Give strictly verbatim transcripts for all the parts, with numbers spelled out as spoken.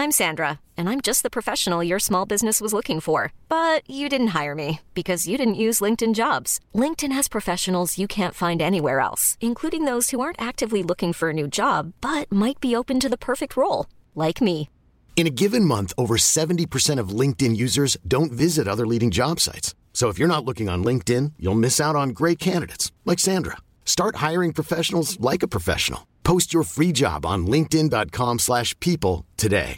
I'm Sandra, and I'm just the professional your small business was looking for. But you didn't hire me because you didn't use LinkedIn Jobs. LinkedIn has professionals you can't find anywhere else, including those who aren't actively looking for a new job, but might be open to the perfect role, like me. In a given month, over seventy percent of LinkedIn users don't visit other leading job sites. So if you're not looking on LinkedIn, you'll miss out on great candidates like Sandra. Start hiring professionals like a professional. Post your free job on linkedin.com slash people today.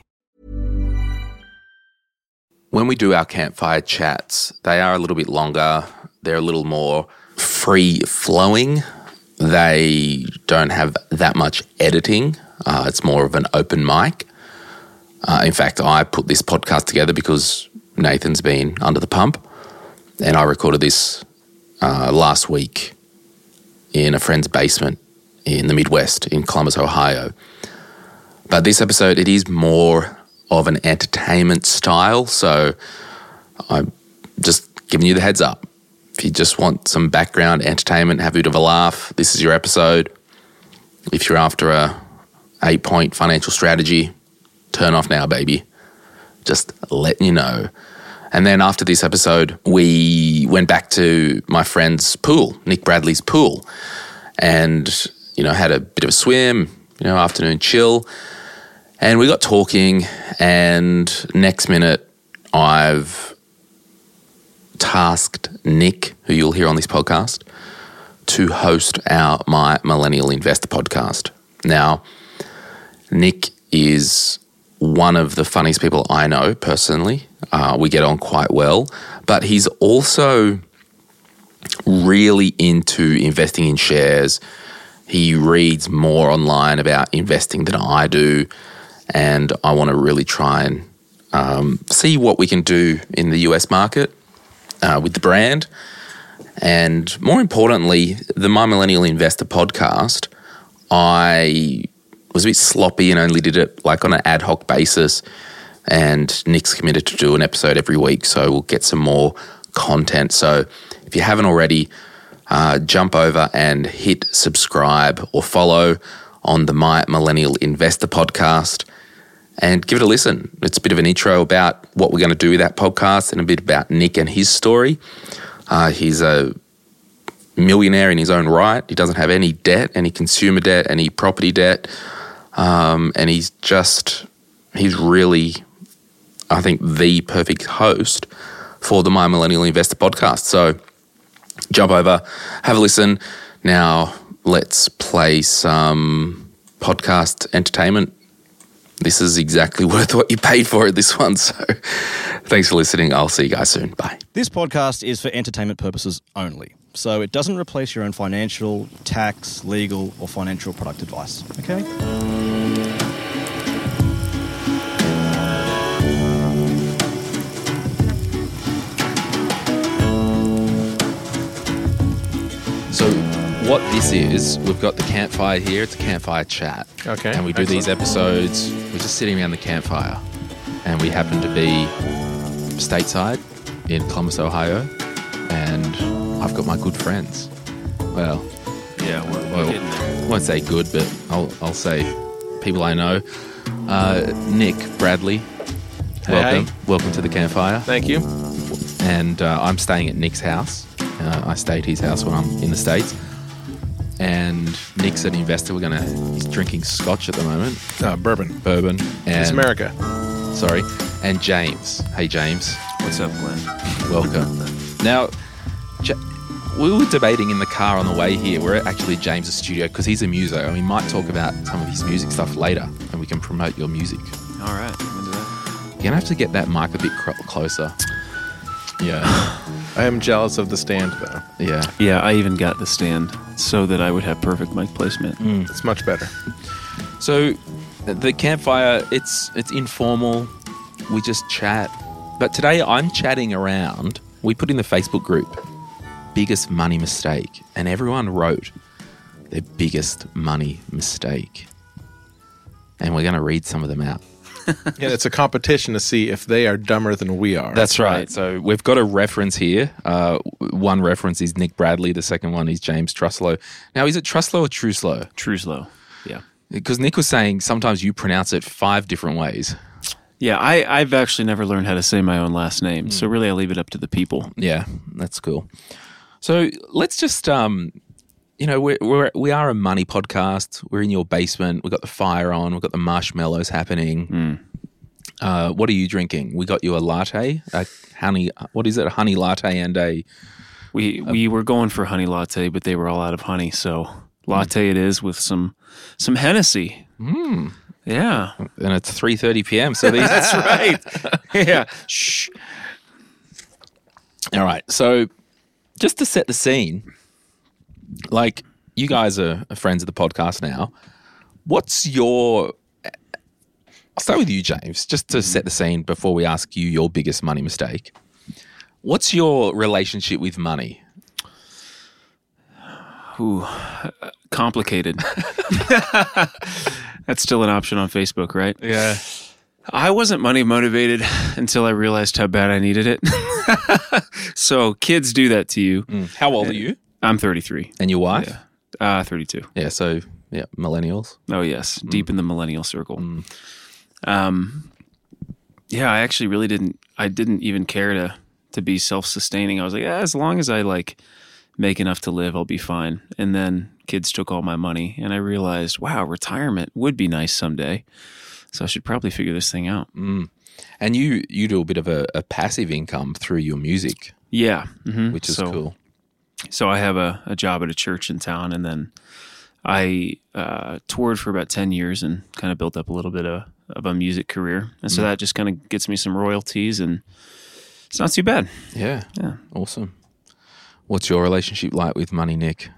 When we do our campfire chats, they are a little bit longer. They're a little more free-flowing. They don't have that much editing. Uh, it's more of an open mic. Uh, in fact, I put this podcast together because Nathan's been under the pump, and I recorded this uh, last week in a friend's basement in the Midwest in Columbus, Ohio. But this episode, it is more of an entertainment style, so I'm just giving you the heads up. If you just want some background entertainment, have a bit of a laugh, this is your episode. If you're after a eight-point financial strategy, turn off now, baby. Just letting you know. And then after this episode, we went back to my friend's pool, Nick Bradley's pool, and, you know, had a bit of a swim, you know, afternoon chill. And we got talking, and next minute I've tasked Nick, who you'll hear on this podcast, to host our My Millennial Investor podcast. Now, Nick is one of the funniest people I know personally. Uh, we get on quite well, but he's also really into investing in shares. He reads more online about investing than I do, and I want to really try and um, see what we can do in the U S market uh, with the brand. And more importantly, the My Millennial Investor podcast, I was a bit sloppy and only did it like on an ad hoc basis, and Nick's committed to do an episode every week, so we'll get some more content. So if you haven't already, uh, jump over and hit subscribe or follow on the My Millennial Investor podcast and give it a listen. It's a bit of an intro about what we're going to do with that podcast and a bit about Nick and his story. Uh, he's a millionaire in his own right. He doesn't have any debt, any consumer debt, any property debt. Um, and he's just, he's really, I think, the perfect host for the My Millennial Investor podcast. So jump over, have a listen. Now let's play some podcast entertainment. This is exactly worth what you paid for it, this one. So thanks for listening. I'll see you guys soon. Bye. This podcast is for entertainment purposes only. So it doesn't replace your own financial, tax, legal, or financial product advice. Okay? So what this is, we've got the campfire here. It's a campfire chat. Okay. And we do excellent. these episodes, we're just sitting around the campfire. And we happen to be stateside in Columbus, Ohio. And I've got my good friends. Well, Yeah, we're, we're well getting there. I won't say good, but I'll, I'll say people I know. Uh, Nick Bradley, welcome. Hey. Welcome to the campfire. Thank you. And uh, I'm staying at Nick's house. Uh, I stay at his house when I'm in the States. And Nick's an investor. We're gonna. He's drinking scotch at the moment, Uh, bourbon. bourbon. And It's America. Sorry. And James. Hey, James. What's up, Glenn? Welcome. Now, J- we were debating in the car on the way here. We're at actually James's studio because he's a muso, and we might talk about some of his music stuff later, and we can promote your music. All right, we'll do that. You're gonna have to get that mic a bit cr- closer. Yeah. I am jealous of the stand, though. Yeah. Yeah, I even got the stand so that I would have perfect mic placement. It's much better. So the campfire, it's it's informal. We just chat. But today I'm chatting around. We put in the Facebook group, biggest money mistake. And everyone wrote their biggest money mistake. And we're going to read some of them out. Yeah, it's a competition to see if they are dumber than we are. That's right. So we've got a reference here. Uh, one reference is Nick Bradley. The second one is James Truslow. Now, is it Truslow or Truslow? True slow. Yeah. Because Nick was saying sometimes you pronounce it five different ways. Yeah, I, I've actually never learned how to say my own last name, so really I leave it up to the people. Yeah, that's cool. So let's just, um, you know, we're, we're, we are a money podcast. We're in your basement. We've got the fire on. We've got the marshmallows happening. Mm. Uh, what are you drinking? We got you a latte, a honey, what is it, a honey latte and a... We we were going for honey latte, but they were all out of honey, so latte it is with some some Hennessy. Mm. Yeah. And it's three thirty p.m., so these... That's right. Yeah. Shh. All right, so just to set the scene, like, you guys are friends of the podcast now. What's your... I'll start with you, James, just to set the scene before we ask you your biggest money mistake. What's your relationship with money? Ooh, complicated. That's still an option on Facebook, right? Yeah. I wasn't money motivated until I realized how bad I needed it. So kids do that to you. Mm. How old are you? I'm thirty-three. And your wife? Yeah. Uh, thirty-two. Yeah, so, yeah, millennials. Oh, yes. Mm. Deep in the millennial circle. Mm. Um, yeah, I actually really didn't, I didn't even care to, to be self-sustaining. I was like, yeah, as long as I like make enough to live, I'll be fine. And then kids took all my money and I realized, wow, retirement would be nice someday. So I should probably figure this thing out. Mm. And you, you do a bit of a, a passive income through your music. Yeah. Mm-hmm. Which is so, cool. So I have a, a job at a church in town, and then I uh, toured for about ten years and kind of built up a little bit of, of a music career. And so mm. that just kind of gets me some royalties, and it's not too bad. Yeah. Yeah. Awesome. What's your relationship like with money, Nick?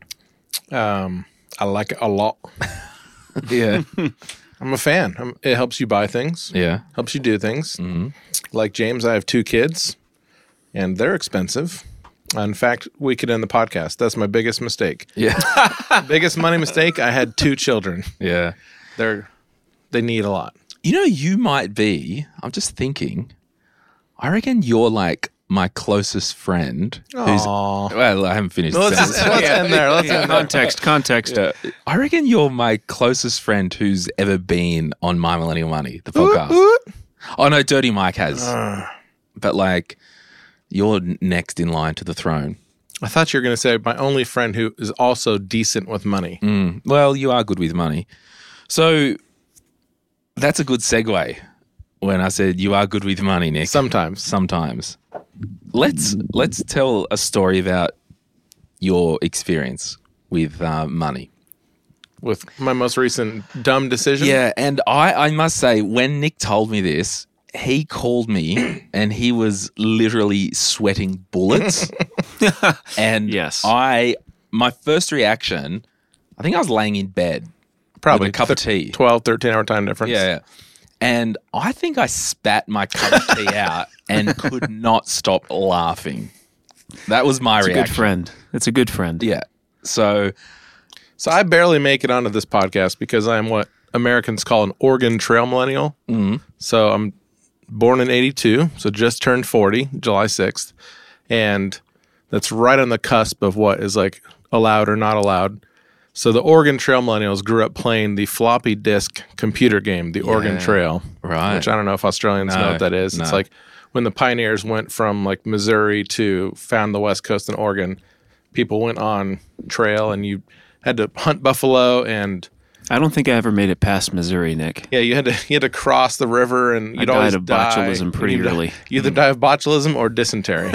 Um, I like it a lot. Yeah. I'm a fan. I'm, it helps you buy things. Yeah. Helps you do things. Mm-hmm. Like James, I have two kids, and they're expensive. In fact, we could end the podcast. That's my biggest mistake. Yeah. Biggest money mistake, I had two children. Yeah. They're they need a lot. You know, you might be, I'm just thinking, I reckon you're like my closest friend. Who's, Aww. well, I haven't finished No, the let's, sentence. let's end there. Let's Yeah, end there. context, context. Yeah. I reckon you're my closest friend who's ever been on My Millennial Money, the podcast. Ooh, ooh. Oh, no, Dirty Mike has. Uh, But like, you're next in line to the throne. I thought you were going to say my only friend who is also decent with money. Mm. Well, you are good with money. So that's a good segue when I said you are good with money, Nick. Sometimes. Sometimes. Let's let's tell a story about your experience with uh, money. With my most recent dumb decision. Yeah, and I, I must say, when Nick told me this, he called me and he was literally sweating bullets. And Yes. I, my first reaction, I think I was laying in bed. Probably with a cup of tea. twelve, thirteen hour time difference. Yeah, yeah. And I think I spat my cup of tea out and could not stop laughing. That was my It's a reaction. good friend. It's a good friend. Yeah. So, So I barely make it onto this podcast because I am what Americans call an Oregon Trail millennial. mm, So I'm born in eighty-two, so just turned forty, July sixth. And that's right on the cusp of what is like allowed or not allowed. So the Oregon Trail millennials grew up playing the floppy disk computer game, the Oregon Yeah, Trail. right. Which I don't know if Australians No, know what that is. It's no. like when the pioneers went from like Missouri to found the West Coast in Oregon, people went on trail and you had to hunt buffalo and I don't think I ever made it past Missouri, Nick. yeah, you had to you had to cross the river and you'd I died always of die. botulism pretty You'd die- early. You either die of botulism or dysentery.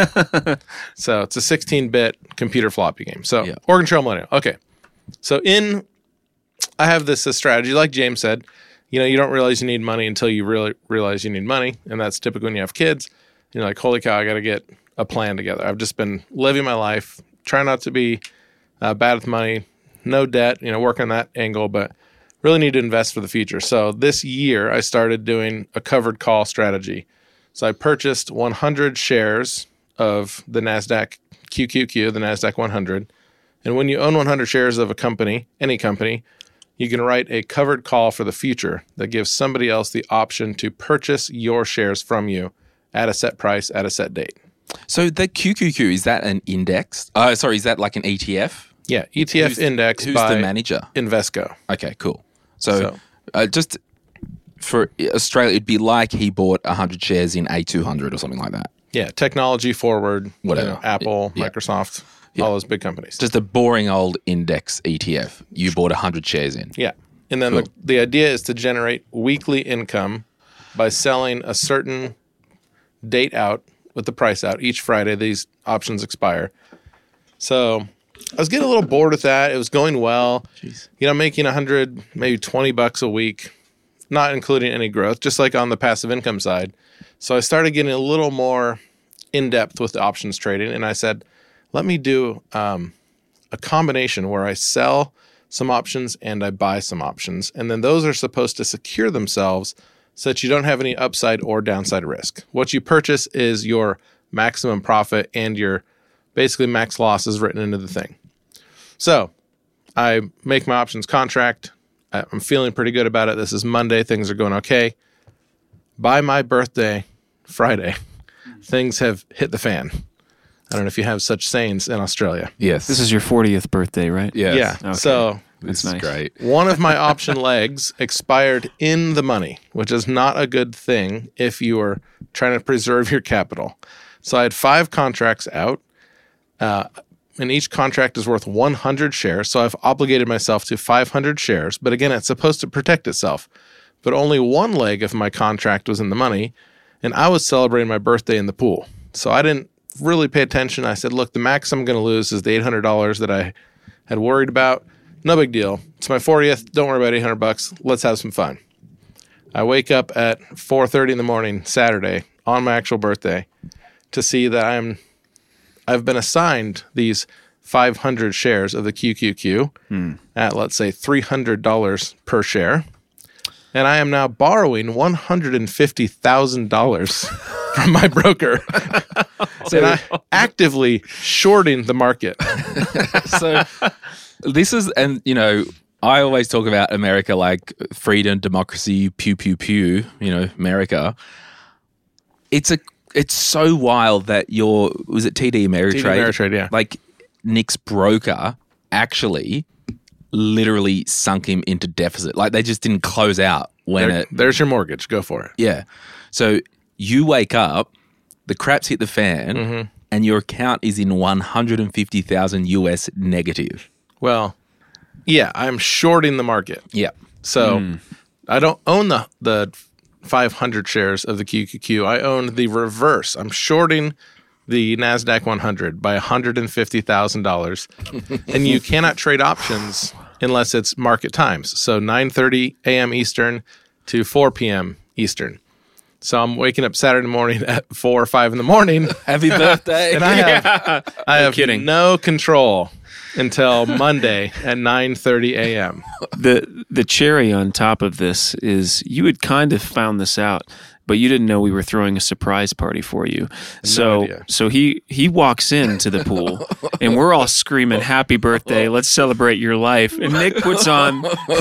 So it's a sixteen-bit computer floppy game. So Yeah. Oregon Trail Millennial. Okay. So in, I have this uh, strategy, like James said, you know, you don't realize you need money until you really realize you need money. And that's typically when you have kids. You're like, holy cow, I got to get a plan together. I've just been living my life, trying not to be uh, bad with money, no debt, you know, working on that angle, but really need to invest for the future. So this year I started doing a covered call strategy. So I purchased one hundred shares of the NASDAQ Q Q Q, the NASDAQ one hundred. And when you own one hundred shares of a company, any company, you can write a covered call for the future that gives somebody else the option to purchase your shares from you at a set price at a set date. So the Q Q Q, is that an index? Uh, sorry, is that like an E T F? Yeah, E T F Who's- index Who's by the manager? Invesco. Okay, cool. So, So- uh, just for Australia, it'd be like he bought one hundred shares in A two hundred or something like that. Yeah, technology forward, Whatever. you know, Apple, Yeah. Microsoft, Yeah. all those big companies. Just a boring old index E T F. You bought one hundred shares in. Yeah. And then Cool. the, the idea is to generate weekly income by selling a certain date out with the price out. Each Friday, these options expire. So I was getting a little bored with that. It was going well. Jeez. You know, making one hundred, maybe twenty bucks a week, not including any growth, just like on the passive income side. So I started getting a little more in-depth with the options trading. And I said, let me do um, a combination where I sell some options and I buy some options. And then those are supposed to secure themselves so that you don't have any upside or downside risk. What you purchase is your maximum profit and your basically max loss is written into the thing. So I make my options contract. I- I'm feeling pretty good about it. This is Monday. Things are going okay. By my birthday, Friday, things have hit the fan. I don't know if you have such sayings in Australia. Yes. This is your fortieth birthday, right? yes. Yeah. Okay. So This That's is nice. great. one of my option legs expired in the money, which is not a good thing if you are trying to preserve your capital. So I had five contracts out, uh, and each contract is worth one hundred shares. So I've obligated myself to five hundred shares. But again, it's supposed to protect itself. But only one leg of my contract was in the money, and I was celebrating my birthday in the pool. So I didn't really pay attention. I said, look, the max I'm going to lose is the eight hundred dollars that I had worried about. No big deal. It's my fortieth. Don't worry about eight hundred bucks. Let's have some fun. I wake up at four thirty in the morning, Saturday, on my actual birthday, to see that I'm, I've been assigned these five hundred shares of the Q Q Q at, let's say, three hundred dollars per share. And I am now borrowing one hundred fifty thousand dollars from my broker. And I actively shorting the market. So this is, and you know, I always talk about America like freedom, democracy, pew pew pew. You know, America. It's a, it's so wild that your was it T D Ameritrade? T D Ameritrade, yeah. Like Nick's broker actually literally sunk him into deficit. Like they just didn't close out when There- it. there's your mortgage. Go for it. Yeah. So you wake up, the crap's hit the fan, Mm-hmm. and your account is in one hundred fifty thousand U S negative. Well, yeah, I'm shorting the market. Yeah. So I don't own the the five hundred shares of the Q Q Q. I own the reverse. I'm shorting the NASDAQ one hundred by one hundred fifty thousand dollars. And you cannot trade options unless it's market times. So nine thirty a.m. Eastern to four p.m. Eastern. So I'm waking up Saturday morning at four or five in the morning. Happy birthday. And I have, I have kidding. no control until Monday at nine thirty a.m. The the cherry on top of this is you had kind of found this out, but you didn't know we were throwing a surprise party for you. So idea. so he he walks into the pool and we're all screaming happy birthday, let's celebrate your life. And Nick puts on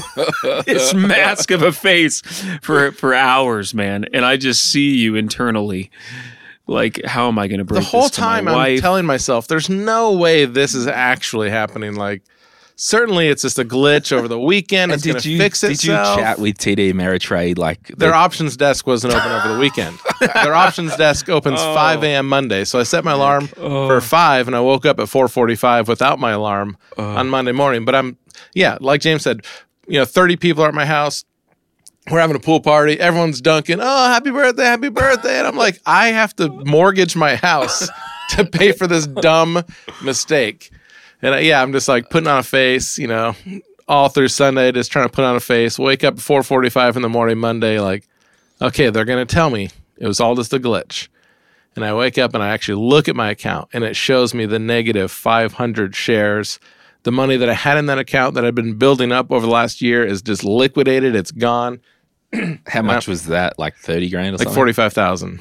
this mask of a face for for hours, man. And I just see you internally like, how am I going to break The whole this to my time I'm wife? telling myself, there's no way this is actually happening. Like, certainly it's just a glitch over the weekend. It's going to you fix did itself. you chat with T D Ameritrade like Their the- options desk wasn't open over the weekend. Their options desk opens Oh. five a.m. Monday. So I set my alarm for five, and I woke up at four forty-five without my alarm on Monday morning. But I'm, yeah, like James said, you know, thirty people are at my house. We're having a pool party. Everyone's dunking, oh, happy birthday, happy birthday. And I'm like, I have to mortgage my house to pay for this dumb mistake. And uh, yeah, I'm just like putting on a face, you know, all through Sunday, just trying to put on a face. Wake up at four forty-five in the morning, Monday, like, okay, they're going to tell me it was all just a glitch. And I wake up and I actually look at my account and it shows me the negative five hundred shares. The money that I had in that account that I'd been building up over the last year is just liquidated. It's gone. how much was that? Like thirty grand or Like something? forty-five thousand.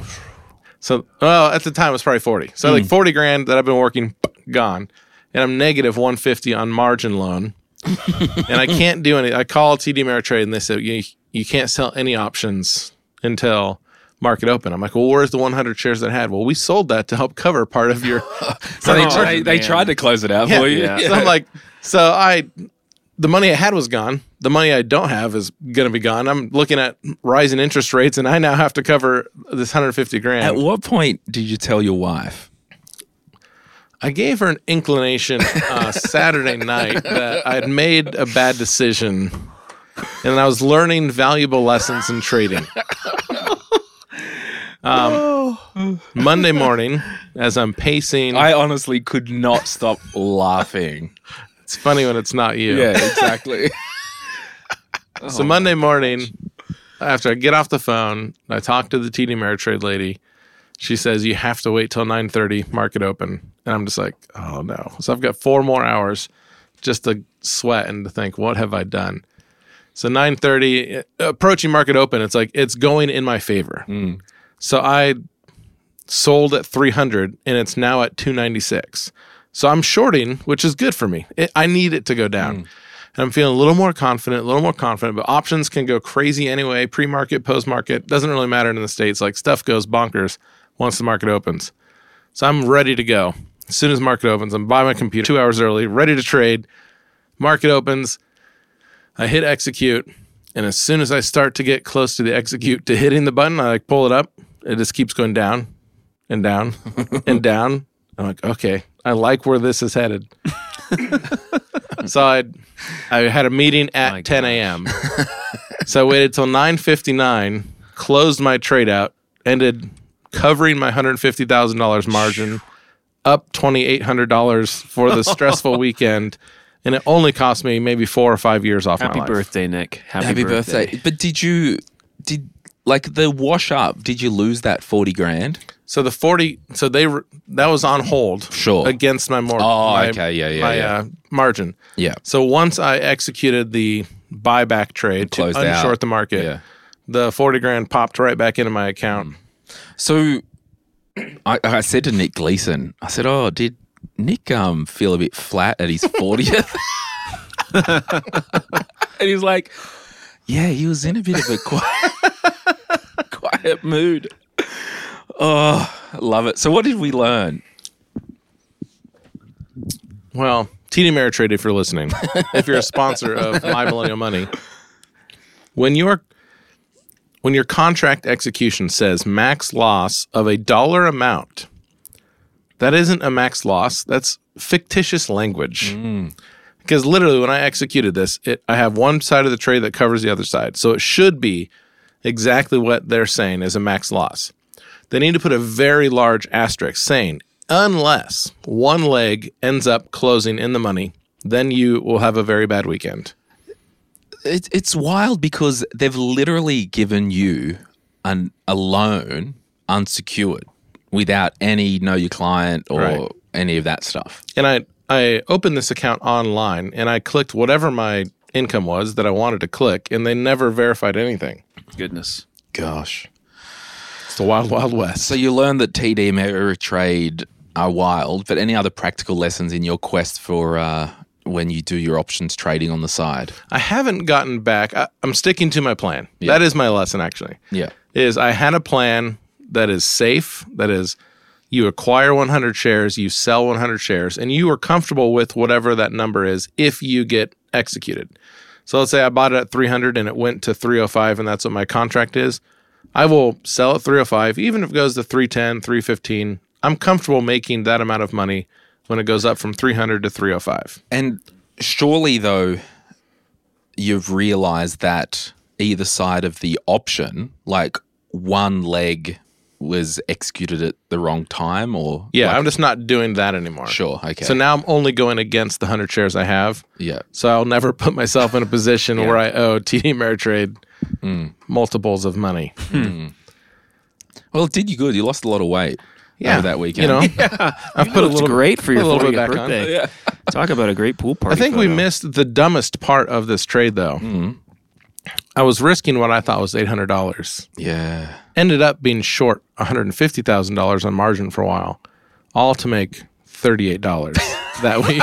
So, well, at the time it was probably forty. So like forty grand that I've been working, gone. And I'm negative one fifty on margin loan. And I can't do any. I called T D Ameritrade and they said, you, you can't sell any options until market open. I'm like, well, where's the one hundred shares that I had? Well, we sold that to help cover part of your. So they, Oh, they, they man. tried to close it out Yeah. for you. Yeah. So I'm like, so I the money I had was gone. The money I don't have is going to be gone. I'm looking at rising interest rates, and I now have to cover this one hundred fifty grand. At what point did you tell your wife? I gave her an inclination uh, Saturday night that I had made a bad decision, and I was learning valuable lessons in trading. Um, Monday morning, as I'm pacing, I honestly could not stop laughing. It's funny when it's not you. Yeah, exactly. So Monday morning, after I get off the phone, I talk to the T D Ameritrade lady. She says, you have to wait till nine thirty, market open. And I'm just like, oh no. So I've got four more hours just to sweat and to think, what have I done? So nine thirty, approaching market open, it's like, it's going in my favor. Mm. So I sold at three hundred and it's now at two ninety-six. So I'm shorting, which is good for me. It, I need it to go down. Mm. And I'm feeling a little more confident, a little more confident, but options can go crazy anyway. Pre-market, post-market, doesn't really matter in the States. Like stuff goes bonkers once the market opens. So I'm ready to go. As soon as market opens, I'm by my computer two hours early, ready to trade. Market opens. I hit execute. And as soon as I start to get close to the execute to hitting the button, I like pull it up. It just keeps going down and down and down. I'm like, okay, I like where this is headed. So I I had a meeting at oh ten a.m. So I waited till nine fifty-nine, closed my trade out, ended covering my one hundred fifty thousand dollars margin, up two thousand eight hundred dollars for the stressful weekend. And it only cost me maybe four or five years off Happy my life. Happy birthday, Nick. Happy, Happy birthday. birthday. But did you, did like the wash up, did you lose that forty grand? So the forty, so they were, that was on hold. Sure. Against my more, Oh, my, okay. Yeah, yeah, my yeah. Uh, margin. Yeah. So once I executed the buyback trade to Closed unshort out. the market, Yeah. the forty grand popped right back into my account. So I, I said to Nick Gleason, I said, oh, did Nick um feel a bit flat at his fortieth? And he's like, yeah, he was in a bit of a quiet, quiet mood. Oh, I love it. So what did we learn? Well, T D Ameritrade, if you're listening, if you're a sponsor of My Millennial Money, when your when your contract execution says max loss of a dollar amount, that isn't a max loss. That's fictitious language. Mm. Because literally, when I executed this, it, I have one side of the trade that covers the other side. So it should be exactly what they're saying is a max loss. They need to put a very large asterisk saying, unless one leg ends up closing in the money, then you will have a very bad weekend. It, it's wild because they've literally given you an, a loan unsecured without any know your client or Right. any of that stuff. And I, I opened this account online, and I clicked whatever my income was that I wanted to click, and they never verified anything. Goodness. Gosh. It's the wild, wild west. So you learned that T D Ameritrade are wild, but any other practical lessons in your quest for uh, when you do your options trading on the side? I haven't gotten back. I, I'm sticking to my plan. Yeah. That is my lesson, actually. Yeah. Is I had a plan that is safe, that is you acquire one hundred shares, you sell one hundred shares, and you are comfortable with whatever that number is if you get executed. So let's say I bought it at three hundred and it went to three oh five, and that's what my contract is. I will sell at three oh five, even if it goes to three ten, three fifteen. I'm comfortable making that amount of money when it goes up from three hundred to three oh five. And surely, though, you've realized that either side of the option, like one leg was executed at the wrong time, or Yeah, like, I'm just not doing that anymore. sure, okay. So now I'm only going against the one hundred shares I have. yeah, So I'll never put myself in a position Yeah. where I owe T D Ameritrade Mm. multiples of money. well, it did you good. You lost a lot of weight Yeah, over that weekend. You know, I've put a Looks little great for your put a little bit fortieth back on. birthday. Yeah. Talk about a great pool party. I think we photo. missed the dumbest part of this trade, though. Mm-hmm. I was risking what I thought was eight hundred dollars. yeah. Ended up being short one hundred fifty thousand dollars on margin for a while, all to make thirty-eight dollars that week.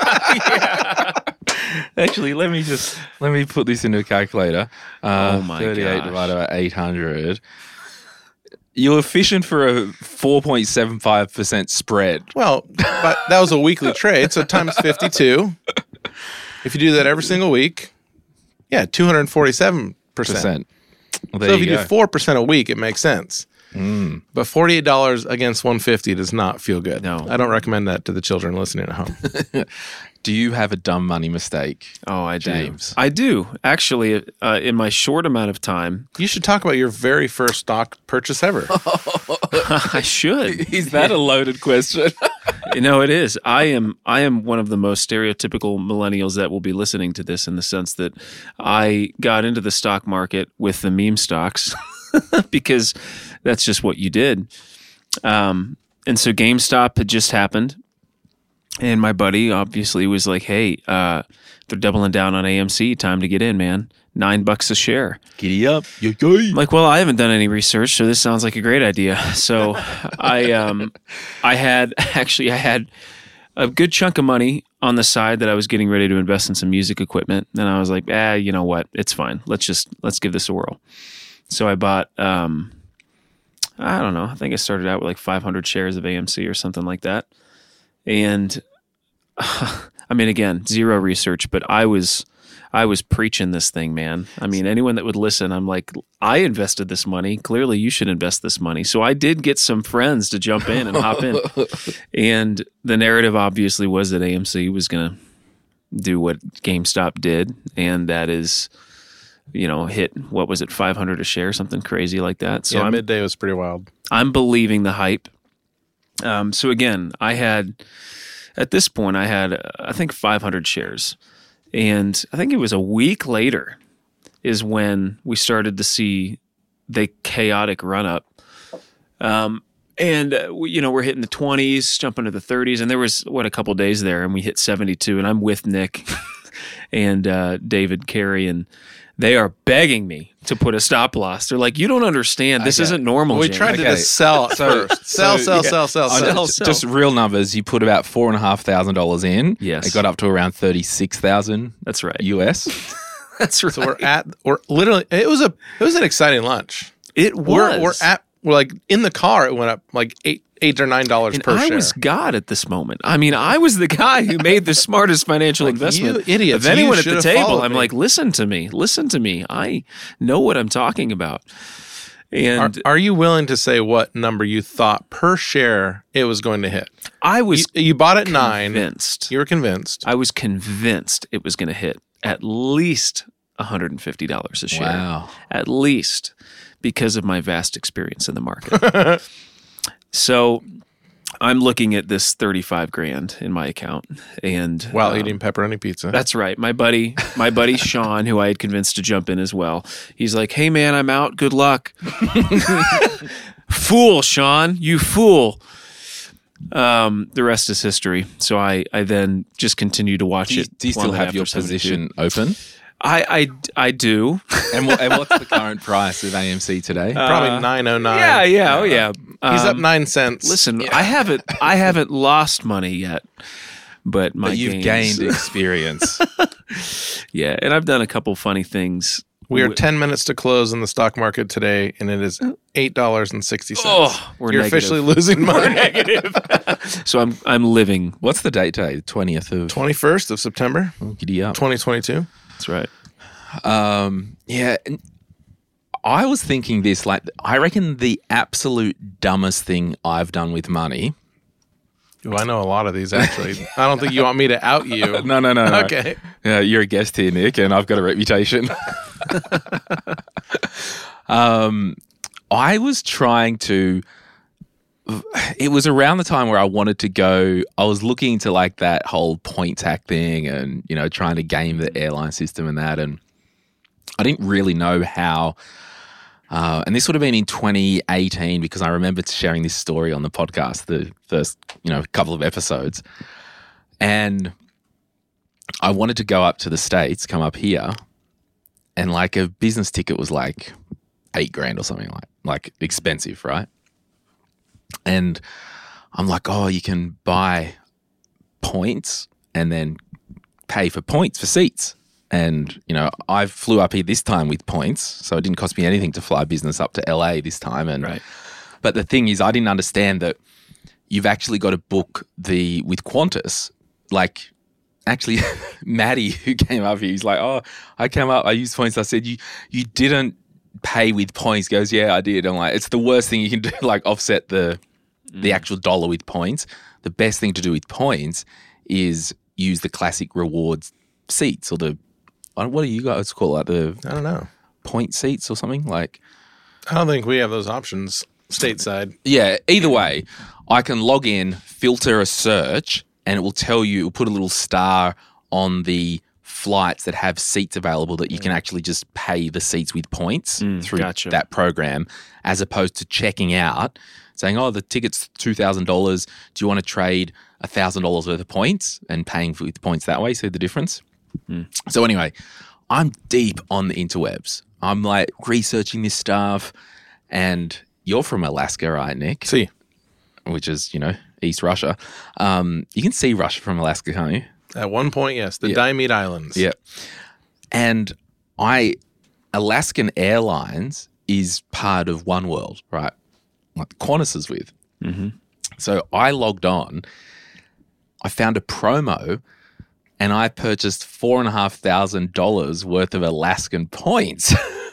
Actually, let me just let me put this into a calculator. Uh, Oh my thirty-eight gosh. divided by eight hundred. You're efficient for a four point seven five percent spread. Well, but that was a weekly trade, so times fifty-two. If you do that every single week, yeah, two hundred forty-seven percent. Percent. Well, So there if you you do go. four percent a week, it makes sense. Mm. But forty-eight dollars against one hundred fifty dollars does not feel good. No. I don't recommend that to the children listening at home. Do you have a dumb money mistake? Oh, I do. James. I do. Actually, uh, in my short amount of time, You should talk about your very first stock purchase ever. I should. Is that a loaded question? You know, it is. I am I am one of the most stereotypical millennials that will be listening to this, in the sense that I got into the stock market with the meme stocks because that's just what you did. Um, and so GameStop had just happened. And my buddy obviously was like, hey, uh, they're doubling down on A M C. Time to get in, man. Nine bucks a share. Giddy up. I'm like, well, I haven't done any research, so this sounds like a great idea. So I um, I had, actually, I had a good chunk of money on the side that I was getting ready to invest in some music equipment. And I was like, ah, you know what? It's fine. Let's just, let's give this a whirl. So I bought, um, I don't know, I think I started out with like five hundred shares of A M C or something like that. And I mean, again, zero research, but I was, I was preaching this thing, man. I mean, anyone that would listen, I'm like, I invested this money. Clearly, you should invest this money. So I did get some friends to jump in and hop in. And the narrative obviously was that A M C was going to do what GameStop did, and that is, you know, hit, what was it, five hundred a share, something crazy like that. So yeah, I'm, midday was pretty wild. I'm believing the hype. Um, so again, I had, at this point, I had, uh, I think five hundred shares. And I think it was a week later is when we started to see the chaotic run up. Um, and, uh, we, you know, we're hitting the twenties, jumping to the thirties. And there was, what, a couple days there, and we hit seventy-two. And I'm with Nick and uh, David Carey, and they are begging me to put a stop loss. They're like, you don't understand. This Okay. isn't normal. We James. tried to Okay. just sell it So- first. Sell, so, sell, yeah. sell, sell, I sell. know. just, just real numbers. You put about four and a half thousand dollars in. Yes. It got up to around thirty-six thousand That's right. U S. That's right. So we're at, we're literally, it was a, it was an exciting lunch. it was. We're, we're at, we're like in the car, it went up like eight, eight or nine dollars And per I share. was God at this moment. I mean, I was the guy who made the smartest financial Like, investment you idiots, of anyone you at the should've table. followed I'm me. like, listen to me, listen to me. I know what I'm talking about. Are, And are you willing to say what number you thought per share it was going to hit? I was You, you bought at nine. convinced. You were convinced. I was convinced it was going to hit at least one hundred fifty dollars a share. Wow. At least, because of my vast experience in the market. So I'm looking at this thirty-five grand in my account, and While um, eating pepperoni pizza. That's right. My buddy, my buddy Sean, who I had convinced to jump in as well. He's like, "Hey man, I'm out. Good luck." Fool, Sean, you fool. Um, the rest is history. So I, I then just continue to watch Do you, it. do you still plummet have after your seventy-two. position open? I, I, I do. And, what, and what's the current price of A M C today? Probably nine oh nine. Yeah, yeah, oh yeah. He's up Um, nine cents. Listen, I haven't, I haven't lost money yet, but my but you've gains- gained experience. yeah, and I've done a couple funny things. we are Wi- ten minutes to close in the stock market today, and it is eight dollars and sixty cents. Oh, we're You're negative. officially losing money. negative. So I'm, I'm living. What's the date today? twentieth of twenty-first of September, oh, giddy up. twenty twenty-two. That's right. Um, yeah, and I was thinking this, like, I reckon the absolute dumbest thing I've done with money. Ooh, I know a lot of these, actually. I don't think you want me to out you. No, no, no, no. Okay. Yeah, you're a guest here, Nick, and I've got a reputation. um, I was trying to. It was around the time where I wanted to go. I was looking into like that whole point tack thing, and you know, trying to game the airline system and that, and I didn't really know how. Uh, and this would have been in twenty eighteen because I remember sharing this story on the podcast, the first, you know, couple of episodes. And I wanted to go up to the States, come up here, and like a business ticket was like eight grand or something like, like expensive, right? And I'm like, oh, you can buy points and then pay for points for seats. And, you know, I flew up here this time with points, so it didn't cost me anything to fly business up to L A this time. And Right. But the thing is, I didn't understand that you've actually got to book the, with Qantas, like actually Maddie who came up here. He's like, oh, I came up, I used points. I said, you you didn't pay with points. He goes, yeah, I did. I'm like, it's the worst thing you can do, like offset the the actual dollar with points. The best thing to do with points is use the classic rewards seats or the, what do you guys call it? The I don't know. Point seats or something? Like, I don't think we have those options stateside. yeah, either way, I can log in, filter a search, and it will tell you, it will put a little star on the flights that have seats available that you can actually just pay the seats with points Mm, through gotcha. that program, as opposed to checking out, saying, oh, the ticket's two thousand dollars. Do you want to trade one thousand dollars worth of points and paying with points that way? See the difference? Mm. So anyway, I'm deep on the interwebs. I'm like researching this stuff, and you're from Alaska, right, Nick? See, Which is, you know, East Russia. Um, you can see Russia from Alaska, can't you? at one point, yes, the Yeah. Diomede Islands. Yeah. And I, Alaskan Airlines is part of One World, right? Like Qantas is with. Mm-hmm. So I logged on, I found a promo, and I purchased four and a half thousand dollars worth of Alaskan points.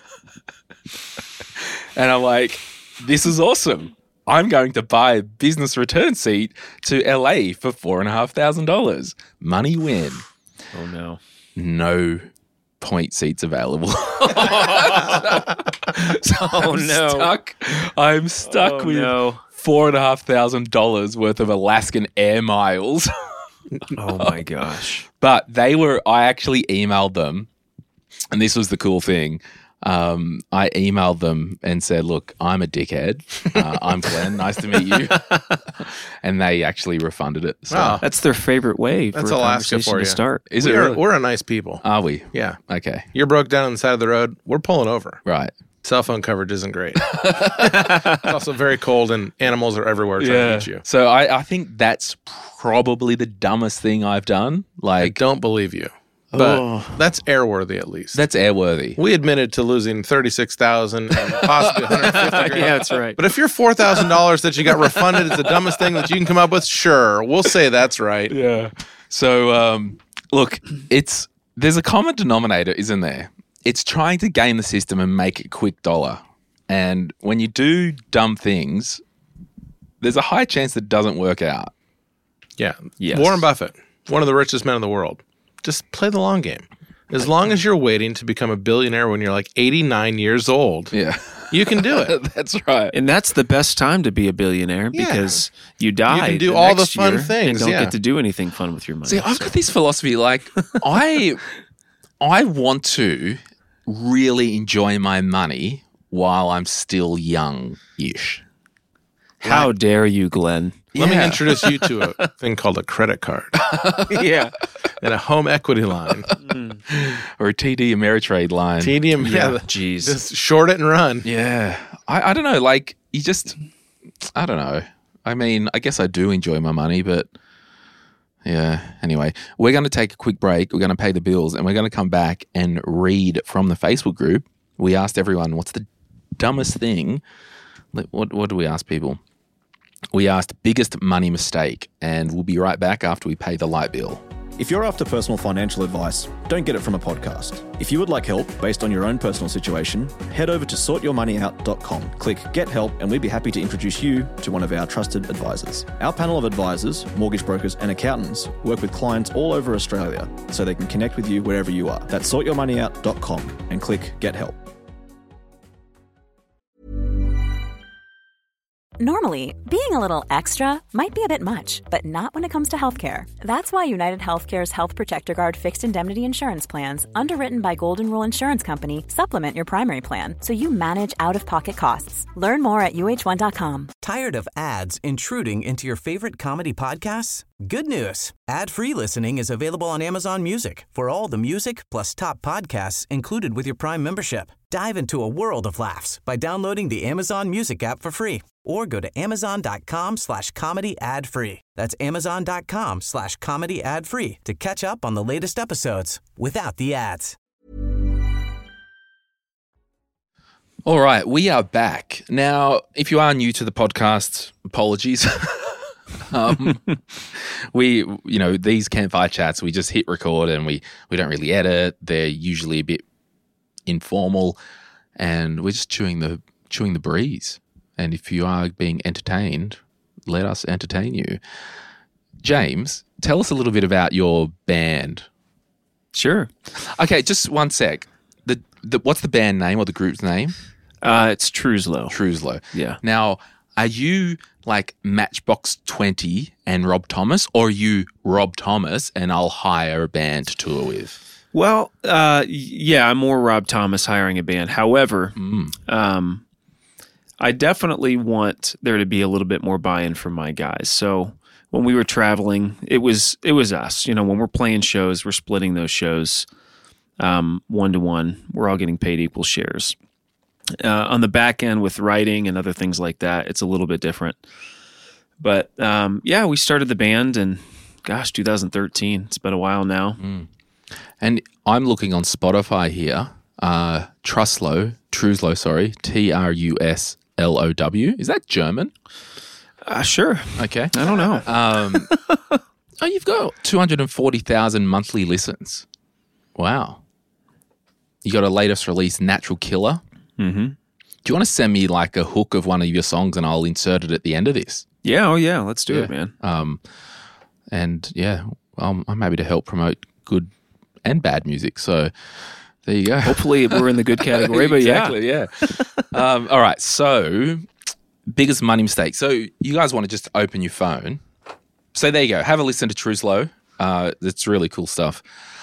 And I'm like, this is awesome. I'm going to buy a business return seat to L A for four and a half thousand dollars. Money win. Oh, no. No point seats available. So Oh, I'm no. stuck. I'm stuck Oh, with no. four and a half thousand dollars worth of Alaskan Air Miles. Oh, my gosh. But they were, I actually emailed them, and this was the cool thing. Um, I emailed them and said, look, I'm a dickhead. Uh, I'm Glenn. Nice to meet you. And they actually refunded it. So Wow. That's their favorite way for That's a Alaska conversation for to you. start. is we it are, really? We're a nice people. Are we? Yeah. Okay. You're broke down on the side of the road. We're pulling over. Right. Cell phone coverage isn't great. It's also very cold, and animals are everywhere trying to eat you. So I, I think that's probably the dumbest thing I've done. I Like, don't believe you. But Oh. that's airworthy at least. that's airworthy. We admitted to losing thirty-six thousand dollars and possibly one hundred fifty grand. Yeah, that's right. But if your four thousand dollars that you got refunded is the dumbest thing that you can come up with, sure, we'll say that's right. Yeah. So, um, look, it's there's a common denominator, isn't there? It's trying to game the system and make a quick dollar. And when you do dumb things, there's a high chance that it doesn't work out. Yeah. Yes. Warren Buffett, one of the richest men in the world. Just play the long game. As long as you're waiting to become a billionaire when you're like eighty-nine years old, Yeah. you can do it. That's right. And that's the best time to be a billionaire Yeah. because you die. You can do the all the next fun year things, And don't yeah. get to do anything fun with your money. See, I've got this philosophy. Like, I, I want to really enjoy my money while I'm still young-ish. How dare you, Glenn? Let me Yeah. introduce you to a thing called a credit card Yeah. and a home equity line. Or a T D Ameritrade line. T D M, yeah, Jeez. just short it and run. Yeah. I, I don't know. Like, you just, I don't know. I mean, I guess I do enjoy my money, but yeah. Anyway, we're going to take a quick break. We're going to pay the bills, and we're going to come back and read from the Facebook group. We asked everyone, what's the dumbest thing? What, what do we ask people? We asked biggest money mistake, and we'll be right back after we pay the light bill. If you're after personal financial advice, don't get it from a podcast. If you would like help based on your own personal situation, head over to sort your money out dot com. Click Get Help, and we'd be happy to introduce you to one of our trusted advisors. Our panel of advisors, mortgage brokers, and accountants work with clients all over Australia so they can connect with you wherever you are. That's sort your money out dot com and click Get Help. Normally, being a little extra might be a bit much, but not when it comes to healthcare. That's why United Healthcare's Health Protector Guard fixed indemnity insurance plans, underwritten by Golden Rule Insurance Company, supplement your primary plan so you manage out-of-pocket costs. Learn more at U H one dot com. Tired of ads intruding into your favorite comedy podcasts? Good news. Ad-free listening is available on Amazon Music for all the music plus top podcasts included with your Prime membership. Dive into a world of laughs by downloading the Amazon Music app for free or go to amazon.com slash comedy ad free. That's amazon.com slash comedy ad free to catch up on the latest episodes without the ads. All right, we are back. Now, if you are new to the podcast, apologies. um, we, you know, these campfire chats, we just hit record and we, we don't really edit. They're usually a bit informal, and we're just chewing the chewing the breeze. And if you are being entertained, let us entertain you. James, tell us a little bit about your band. Sure. Okay, just one sec. The, the what's the band name or the group's name? Uh, it's Truslow. Truslow. Yeah. Now, are you like Matchbox twenty and Rob Thomas, or are you Rob Thomas and I'll hire a band to tour with? Well, uh, yeah, I'm more Rob Thomas hiring a band. However, Mm. um, I definitely want there to be a little bit more buy-in from my guys. So when we were traveling, it was it was us. You know, when we're playing shows, we're splitting those shows um, one to one. We're all getting paid equal shares. Uh, on the back end with writing and other things like that, it's a little bit different. But um, yeah, we started the band in, gosh, two thousand thirteen. It's been a while now. Mm. And I'm looking on Spotify here. Uh, Truslow, Truslow, sorry, T R U S L O W. Is that German? Uh, sure. Okay. I don't know. Um, oh, you've got two hundred forty thousand monthly listens. Wow. You got a latest release, Natural Killer. Mm-hmm. Do you want to send me like a hook of one of your songs and I'll insert it at the end of this? Yeah. Oh, yeah. Let's do Yeah. it, man. Um, and yeah, I'm, I'm happy to help promote good and bad music. So there you go. Hopefully we're in the good category, but exactly, yeah. um, all right. So biggest money mistake. So you guys want to just open your phone. So there you go. Have a listen to Truslow. Uh, it's really cool stuff.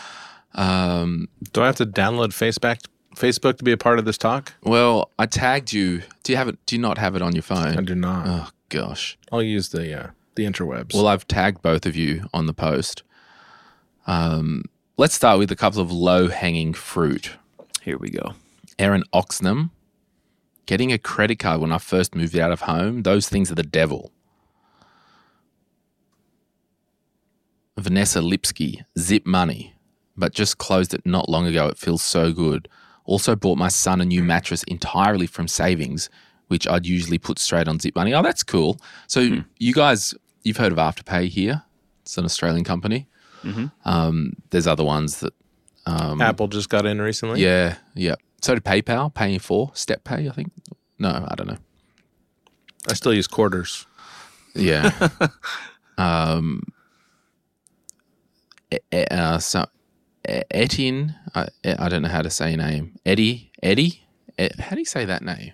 Um, Do I have to download Facebook Facebook to be a part of this talk? well, I tagged you. Do you have it? Do you not have it on your phone? I do not. Oh gosh. I'll use the uh, the interwebs. Well, I've tagged both of you on the post. Um, let's start with a couple of low-hanging fruit. Here we go. Erin Oxnam, getting a credit card when I first moved out of home, those things are the devil. Vanessa Lipsky, Zip Money, but just closed it not long ago. It feels so good. Also bought my son a new mattress entirely from savings, which I'd usually put straight on Zip Money. Oh, that's cool. So Hmm. you guys, you've heard of Afterpay here. It's an Australian company. Mm-hmm. Um, there's other ones that... Um, Apple just got in recently. Yeah, yeah. So did PayPal, paying for Step Pay, I think. No, I don't know. I still use quarters. Yeah. um. e- e- Uh, so, E- Etienne, I, I don't know how to say your name. Eddie, Eddie. E- How do you say that name?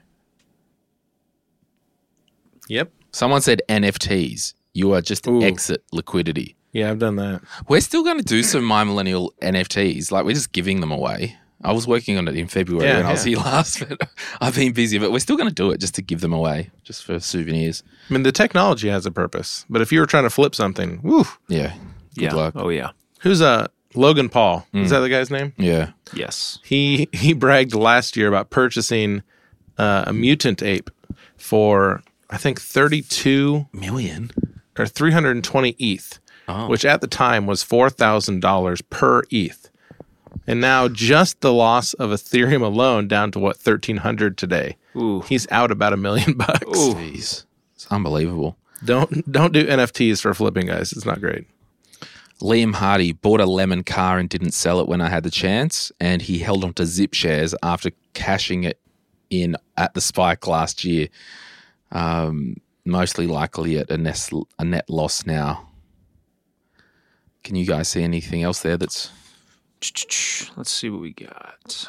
Yep. Someone said N F Ts. You are just Ooh. exit liquidity. Yeah, I've done that. We're still going to do some My Millennial N F Ts. Like, we're just giving them away. I was working on it in February Yeah, when I was yeah. here last, but I've been busy. But we're still going to do it just to give them away, just for souvenirs. I mean, the technology has a purpose, but if you were trying to flip something, woo. Yeah. Good Yeah. luck. Oh, yeah. Who's uh Logan Paul? Is that the guy's name? Yeah. Yes. He he bragged last year about purchasing uh, a mutant ape for I think thirty-two Million. or three hundred twenty E T H, Oh. which at the time was four thousand dollars per E T H. And now just the loss of Ethereum alone down to what thirteen hundred today. Ooh. He's out about a million bucks. Jeez. It's unbelievable. Don't don't do N F Ts for flipping, guys. It's not great. Liam Hardy bought a lemon car and didn't sell it when I had the chance, and he held on to Zip shares after cashing it in at the spike last year. Um, mostly likely at a net, a net loss now. Can you guys see anything else there that's... Let's see what we got.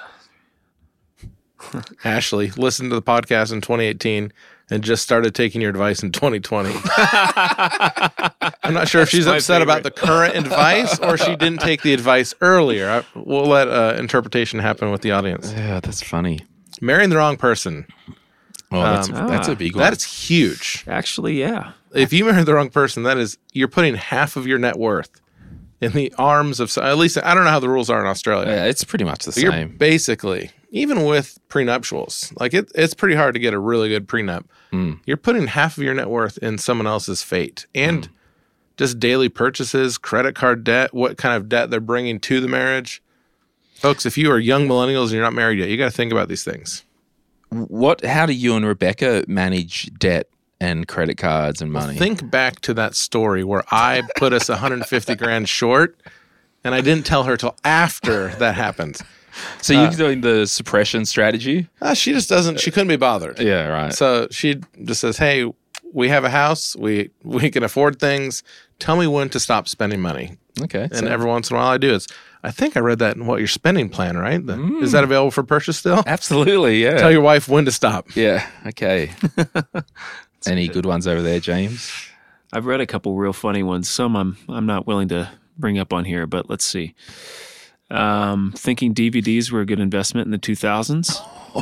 Ashley listened to the podcast in twenty eighteen and just started taking your advice in twenty twenty. I'm not sure if she's my upset about the favorite. current advice or she didn't take the advice earlier. I, we'll let uh, interpretation happen with the audience. Yeah, that's funny. Marrying the wrong person. Oh, that's, Um, that's ah, a big one. That is huge. Actually, yeah. If you marry the wrong person, that is, you're putting half of your net worth in the arms of, at least, I don't know how the rules are in Australia. Yeah, it's pretty much the But you're same. basically, even with prenuptials, like it, it's pretty hard to get a really good prenup. Mm. You're putting half of your net worth in someone else's fate and just daily purchases, credit card debt, what kind of debt they're bringing to the marriage. Folks, if you are young millennials and you're not married yet, you got to think about these things. What? How do you and Rebecca manage debt and credit cards and money. Think back to that story where I put us one hundred fifty grand short, and I didn't tell her till after that happened. So you're doing the suppression strategy? Uh, she just doesn't. She couldn't be bothered. Yeah, right. So she just says, "Hey, we have a house. We we can afford things. Tell me when to stop spending money." Okay. And so- every once in a while, I do. It's. I think I read that in what your spending plan, right? The, mm. Is that available for purchase still? Absolutely. Yeah. Tell your wife when to stop. Yeah. Okay. Any good ones over there, James? I've read a couple real funny ones. Some I'm I'm not willing to bring up on here, but let's see. Um, thinking D V Ds were a good investment in the two thousands.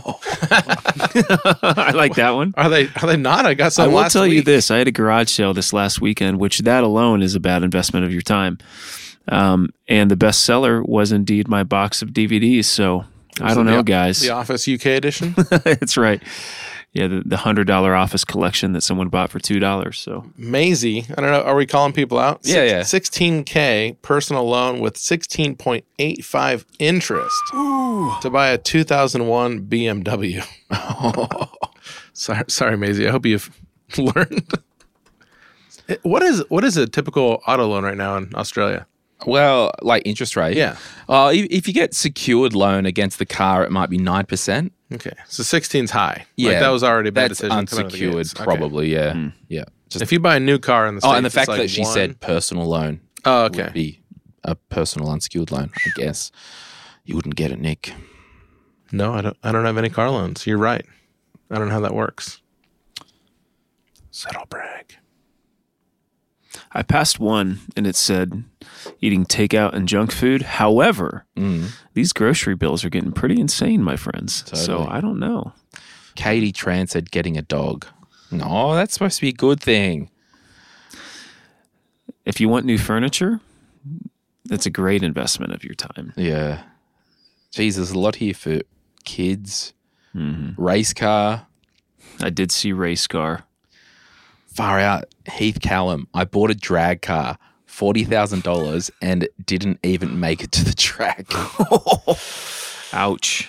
I like that one. Are they? Are they not? I got some. I will last tell week. you this: I had a garage sale this last weekend, which that alone is a bad investment of your time. Um, and the best seller was indeed my box of D V Ds. So I don't know, the, guys. The Office U K edition. That's right. Yeah, the, the hundred dollar Office collection that someone bought for two dollars. So Maisie, I don't know. Are we calling people out? Yeah, yeah. Sixteen K personal loan with sixteen point eight five interest Ooh. to buy a two thousand one B M W. sorry, sorry, Maisie. I hope you've learned. What is what is a typical auto loan right now in Australia? Well, like interest rate. Yeah. Uh, if, if you get secured loan against the car, it might be nine percent. Okay. So sixteen's high. Yeah. Like that was already a bad That's decision. coming out of the unsecured, gates. Okay. probably. Yeah. Mm. Yeah. Just, if you buy a new car in the States, oh, and the fact it's like that she one... said personal loan. Oh, okay. Would be a personal unsecured loan, I guess. You wouldn't get it, Nick. No, I don't. I don't have any car loans. You're right. I don't know how that works. Settle brag. I passed one and it said eating takeout and junk food. However, mm. these grocery bills are getting pretty insane, my friends. Totally. So I don't know. Katie Tran said getting a dog. No, that's supposed to be a good thing. If you want new furniture, that's a great investment of your time. Yeah. Geez, there's a lot here for kids. Mm-hmm. Race car. I did see race car. Far out. Heath Callum. I bought a drag car, forty thousand dollars, and didn't even make it to the track. Ouch.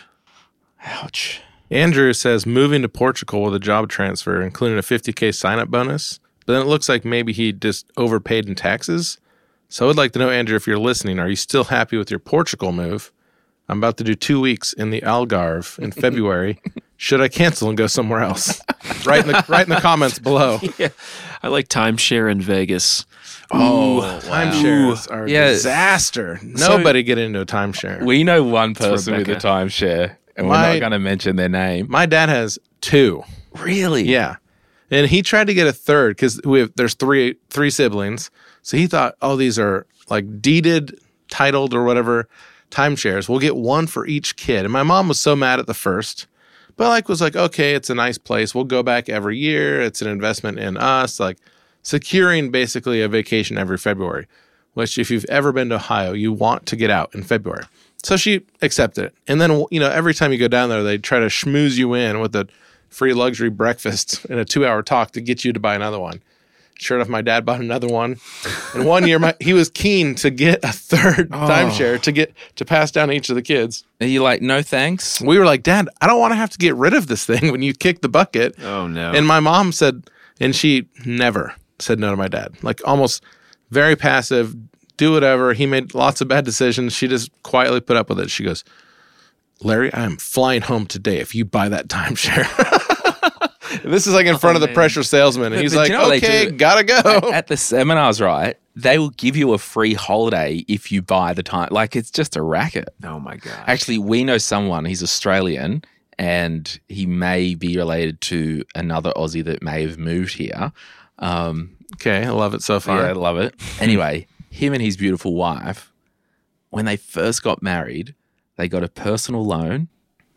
Ouch. Andrew says moving to Portugal with a job transfer, including a fifty K sign-up bonus, but then it looks like maybe he just overpaid in taxes. So I would like to know, Andrew, if you're listening, are you still happy with your Portugal move? I'm about to do two weeks in the Algarve in February. Should I cancel and go somewhere else? Write in the, write in the comments below. Yeah. I like timeshare in Vegas. Oh, wow. Timeshares are a yeah. disaster. Nobody so, get into a timeshare. We know one person with a timeshare, and my, we're not going to mention their name. My dad has two. Really? Yeah. And he tried to get a third because we have there's three three siblings. So he thought, oh, these are like deeded, titled, or whatever timeshares. We'll get one for each kid. And my mom was so mad at the first, but like was like, okay, it's a nice place. We'll go back every year. It's an investment in us, like securing basically a vacation every February, which if you've ever been to Ohio, you want to get out in February. So she accepted it. And then, you know, every time you go down there, they try to schmooze you in with a free luxury breakfast and a two-hour talk to get you to buy another one. Sure enough, my dad bought another one. And one year, my, he was keen to get a third oh. timeshare to get to pass down to each of the kids. And you're like, no thanks? We were like, Dad, I don't want to have to get rid of this thing when you kick the bucket. Oh, no. And my mom said, and she never said no to my dad. Like almost very passive, do whatever. He made lots of bad decisions. She just quietly put up with it. She goes, Larry, I am flying home today if you buy that timeshare. This is like in front oh, of the man. pressure salesman. And he's but like, you know okay, gotta go. At, at the seminars, right, they will give you a free holiday if you buy the time. Like, it's just a racket. Oh, my God. Actually, we know someone. He's Australian, and he may be related to another Aussie that may have moved here. Um, okay, I love it so far. Yeah, I love it. Anyway, him and his beautiful wife, when they first got married, they got a personal loan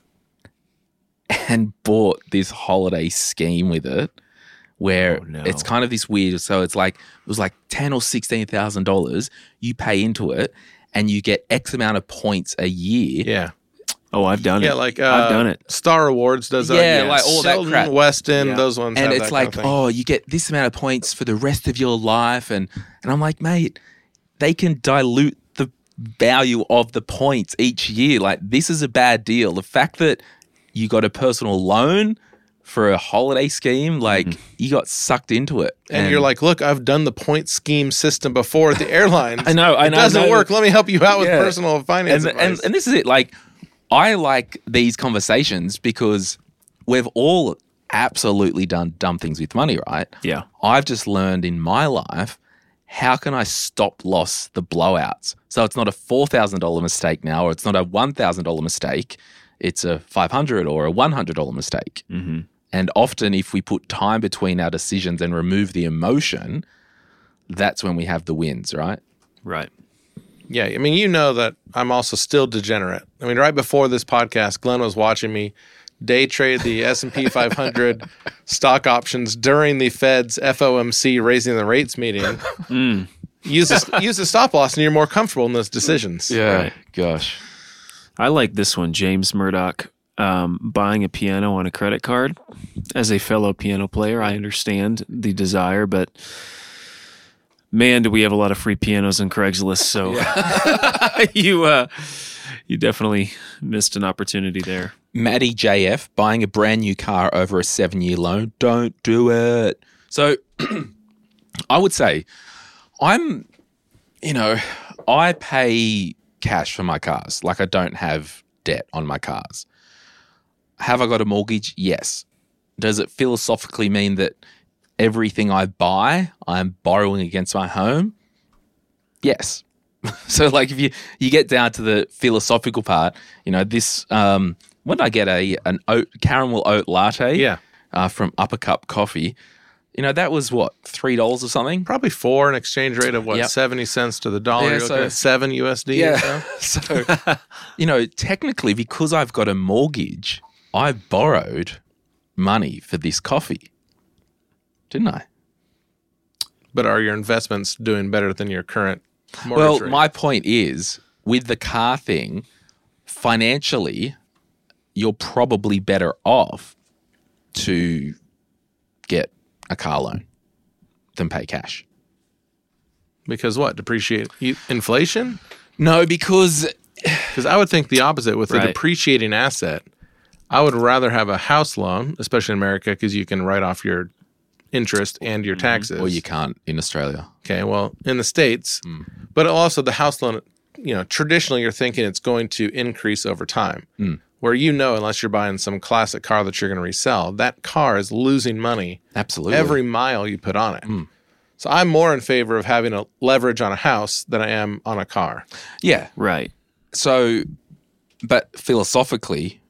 and bought this holiday scheme with it where oh, no. it's kind of this weird, so it's like, it was like ten thousand dollars or sixteen thousand dollars. You pay into it and you get X amount of points a year. Yeah. Oh, I've done yeah, it. Yeah, like uh, I've done it. Star Rewards does that. Yeah, yeah. like all Sheldon, that crap. Weston, yeah. those ones. And have it's that like, kind of oh, you get this amount of points for the rest of your life. And, and I'm like, mate, they can dilute the value of the points each year. Like, this is a bad deal. The fact that you got a personal loan for a holiday scheme, like Mm-hmm. you got sucked into it. And, you're like, look, I've done the point scheme system before at the airlines. I know, I It know, I doesn't know. work. Let me help you out with Yeah. personal finance and, and advice. and this is it. Like, I like these conversations because we've all absolutely done dumb things with money, right? Yeah. I've just learned in my life, how can I stop loss the blowouts? So it's not a four thousand dollars mistake now, or it's not a one thousand dollars mistake. It's a five hundred dollars or a one hundred dollars mistake. Mm-hmm. And often if we put time between our decisions and remove the emotion, that's when we have the wins, right? Right. Yeah, I mean, you know that I'm also still degenerate. I mean, right before this podcast, Glenn was watching me day trade the S and P five hundred stock options during the Fed's F O M C raising the rates meeting. Mm. Use a, use a stop loss, and you're more comfortable in those decisions. Right. Gosh. I like this one, James Murdoch. Um, buying a piano on a credit card. As a fellow piano player, I understand the desire, but man, do we have a lot of free pianos on Craigslist. So you uh, you definitely missed an opportunity there. Maddie J F, buying a brand new car over a seven-year loan. Don't do it. So I would say I'm, you know, I pay cash for my cars. Like I don't have debt on my cars. Have I got a mortgage? Yes. Does it philosophically mean that everything I buy, I'm borrowing against my home? Yes. So like if you, you get down to the philosophical part, you know, this, um, when did I get a an oat, caramel oat latte Yeah. uh, from Upper Cup Coffee, you know, that was what, three dollars or something? Probably four, an exchange rate of what, Yep. seventy cents to the dollar. Yeah, You're so- looking at seven U S D. or Yeah. so. So, you know, technically, because I've got a mortgage, I borrowed money for this coffee, didn't I? But are your investments doing better than your current mortgage Well, rate? my point is, with the car thing, financially, you're probably better off to get a car loan than pay cash. Because what? Depreciate you- inflation? No, because Because I would think the opposite. With a Right. depreciating asset, I would rather have a house loan, especially in America, because you can write off your interest and your taxes. or you can't in Australia. Okay, well, in the States, Hmm. but also the house loan, you know, traditionally you're thinking it's going to increase over time. Hmm. Where you know, unless you're buying some classic car that you're going to resell, that car is losing money Absolutely. every mile you put on it. So I'm more in favor of having a leverage on a house than I am on a car. Yeah. Right. So, but philosophically,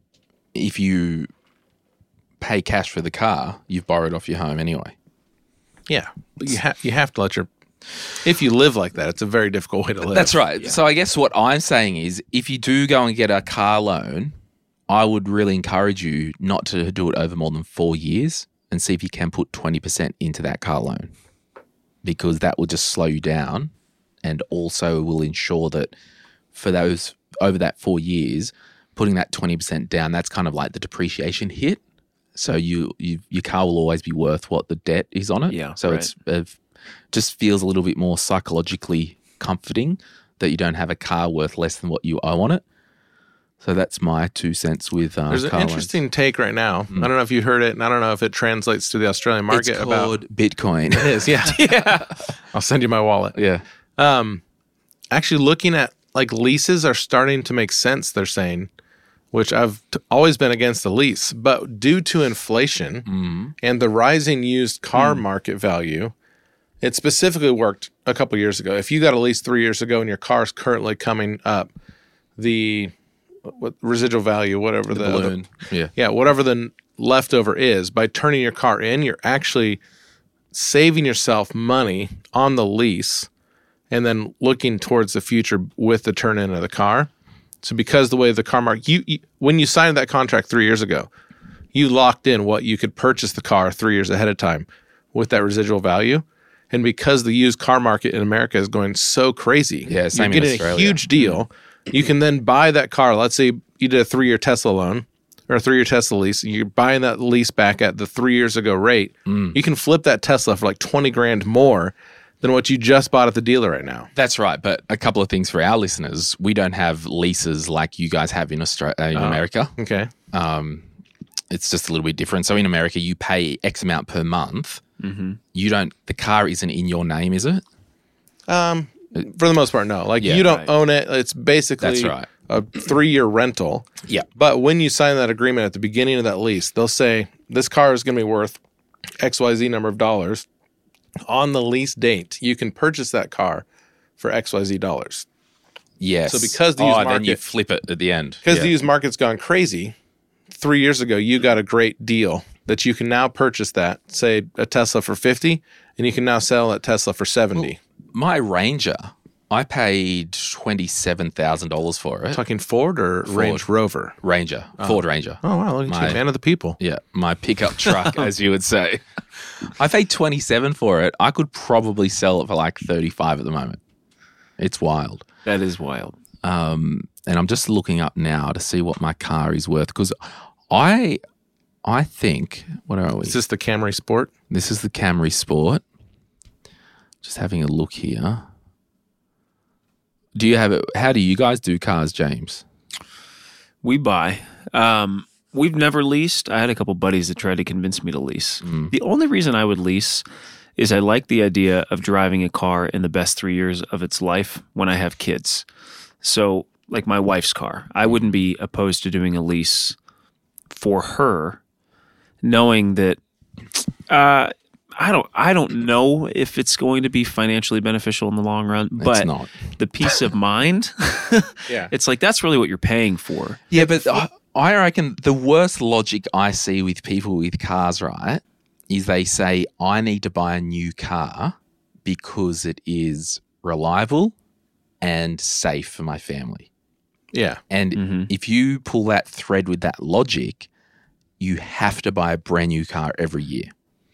if you pay cash for the car, you've borrowed off your home anyway. Yeah, but you have you have to let your. If you live like that, it's a very difficult way to live. That's right. So I guess what I'm saying is if you do go and get a car loan, I would really encourage you not to do it over more than four years and see if you can put twenty percent into that car loan, because that will just slow you down and also will ensure that for those over that four years, putting that twenty percent down, that's kind of like the depreciation hit. So you, you your car will always be worth what the debt is on it. Yeah, So right. it's it just feels a little bit more psychologically comforting that you don't have a car worth less than what you owe on it. So that's my two cents with uh, There's an car loans. interesting take right now. I don't know if you heard it, and I don't know if it translates to the Australian market. It's about called Bitcoin. it is, yeah, yeah. I'll send you my wallet. yeah. Um, actually, looking at like leases are starting to make sense. They're saying, which I've t- always been against the lease, but due to inflation Mm-hmm. and the rising used car Mm. market value, it specifically worked a couple years ago. If you got a lease three years ago and your car is currently coming up, the what, residual value, whatever the, The balloon. Yeah. yeah, whatever the n- leftover is, by turning your car in, you're actually saving yourself money on the lease and then looking towards the future with the turn in of the car. So because the way the car market, you, you when you signed that contract three years ago, you locked in what you could purchase the car three years ahead of time with that residual value. And because the used car market in America is going so crazy, Yeah, same you're in getting a Australia. huge deal. You can then buy that car. Let's say you did a three-year Tesla loan or a three-year Tesla lease. You're buying that lease back at the three years ago rate. Mm. You can flip that Tesla for like twenty grand more than what you just bought at the dealer right now. That's right. But a couple of things for our listeners. We don't have leases like you guys have in Australia, in America. Okay. Um, it's just a little bit different. So in America, you pay X amount per month. Mm-hmm. You don't. The car isn't in your name, is it? Um, for the most part, no. Like Yeah, you don't right. own it. It's basically That's right. a three-year rental. Yeah. But when you sign that agreement at the beginning of that lease, they'll say this car is going to be worth X Y Z number of dollars. On the lease date, you can purchase that car for X Y Z dollars. Yes. So because the oh, used then you market- flip it at the end. Because Yeah. the used market's gone crazy, three years ago, you got a great deal that you can now purchase that, say a Tesla for fifty, and you can now sell that Tesla for seventy. My Ranger, I paid twenty-seven thousand dollars for it. Talking Ford or Range Rover? Ranger, Ford Ranger. Oh, wow. Look at My- you, man of the people. Yeah, my pickup truck, as you would say. I paid twenty-seven for it. I could probably sell it for like thirty-five at the moment. It's wild. That is wild. Um, and I'm just looking up now to see what my car is worth because I, I think what are we? Is this the Camry Sport? This is the Camry Sport. Just having a look here. Do you have it? How do you guys do cars, James? We buy. Um, we've never leased. I had a couple buddies that tried to convince me to lease. The only reason I would lease is I like the idea of driving a car in the best three years of its life when I have kids. So, like my wife's car, I wouldn't be opposed to doing a lease for her, knowing that uh, I don't. I don't know if it's going to be financially beneficial in the long run, but not. the peace of mind. Yeah. It's like that's really what you're paying for. Yeah, but I, I reckon the worst logic I see with people with cars, right, is they say, I need to buy a new car because it is reliable and safe for my family. Yeah. And Mm-hmm. if you pull that thread with that logic, you have to buy a brand new car every year.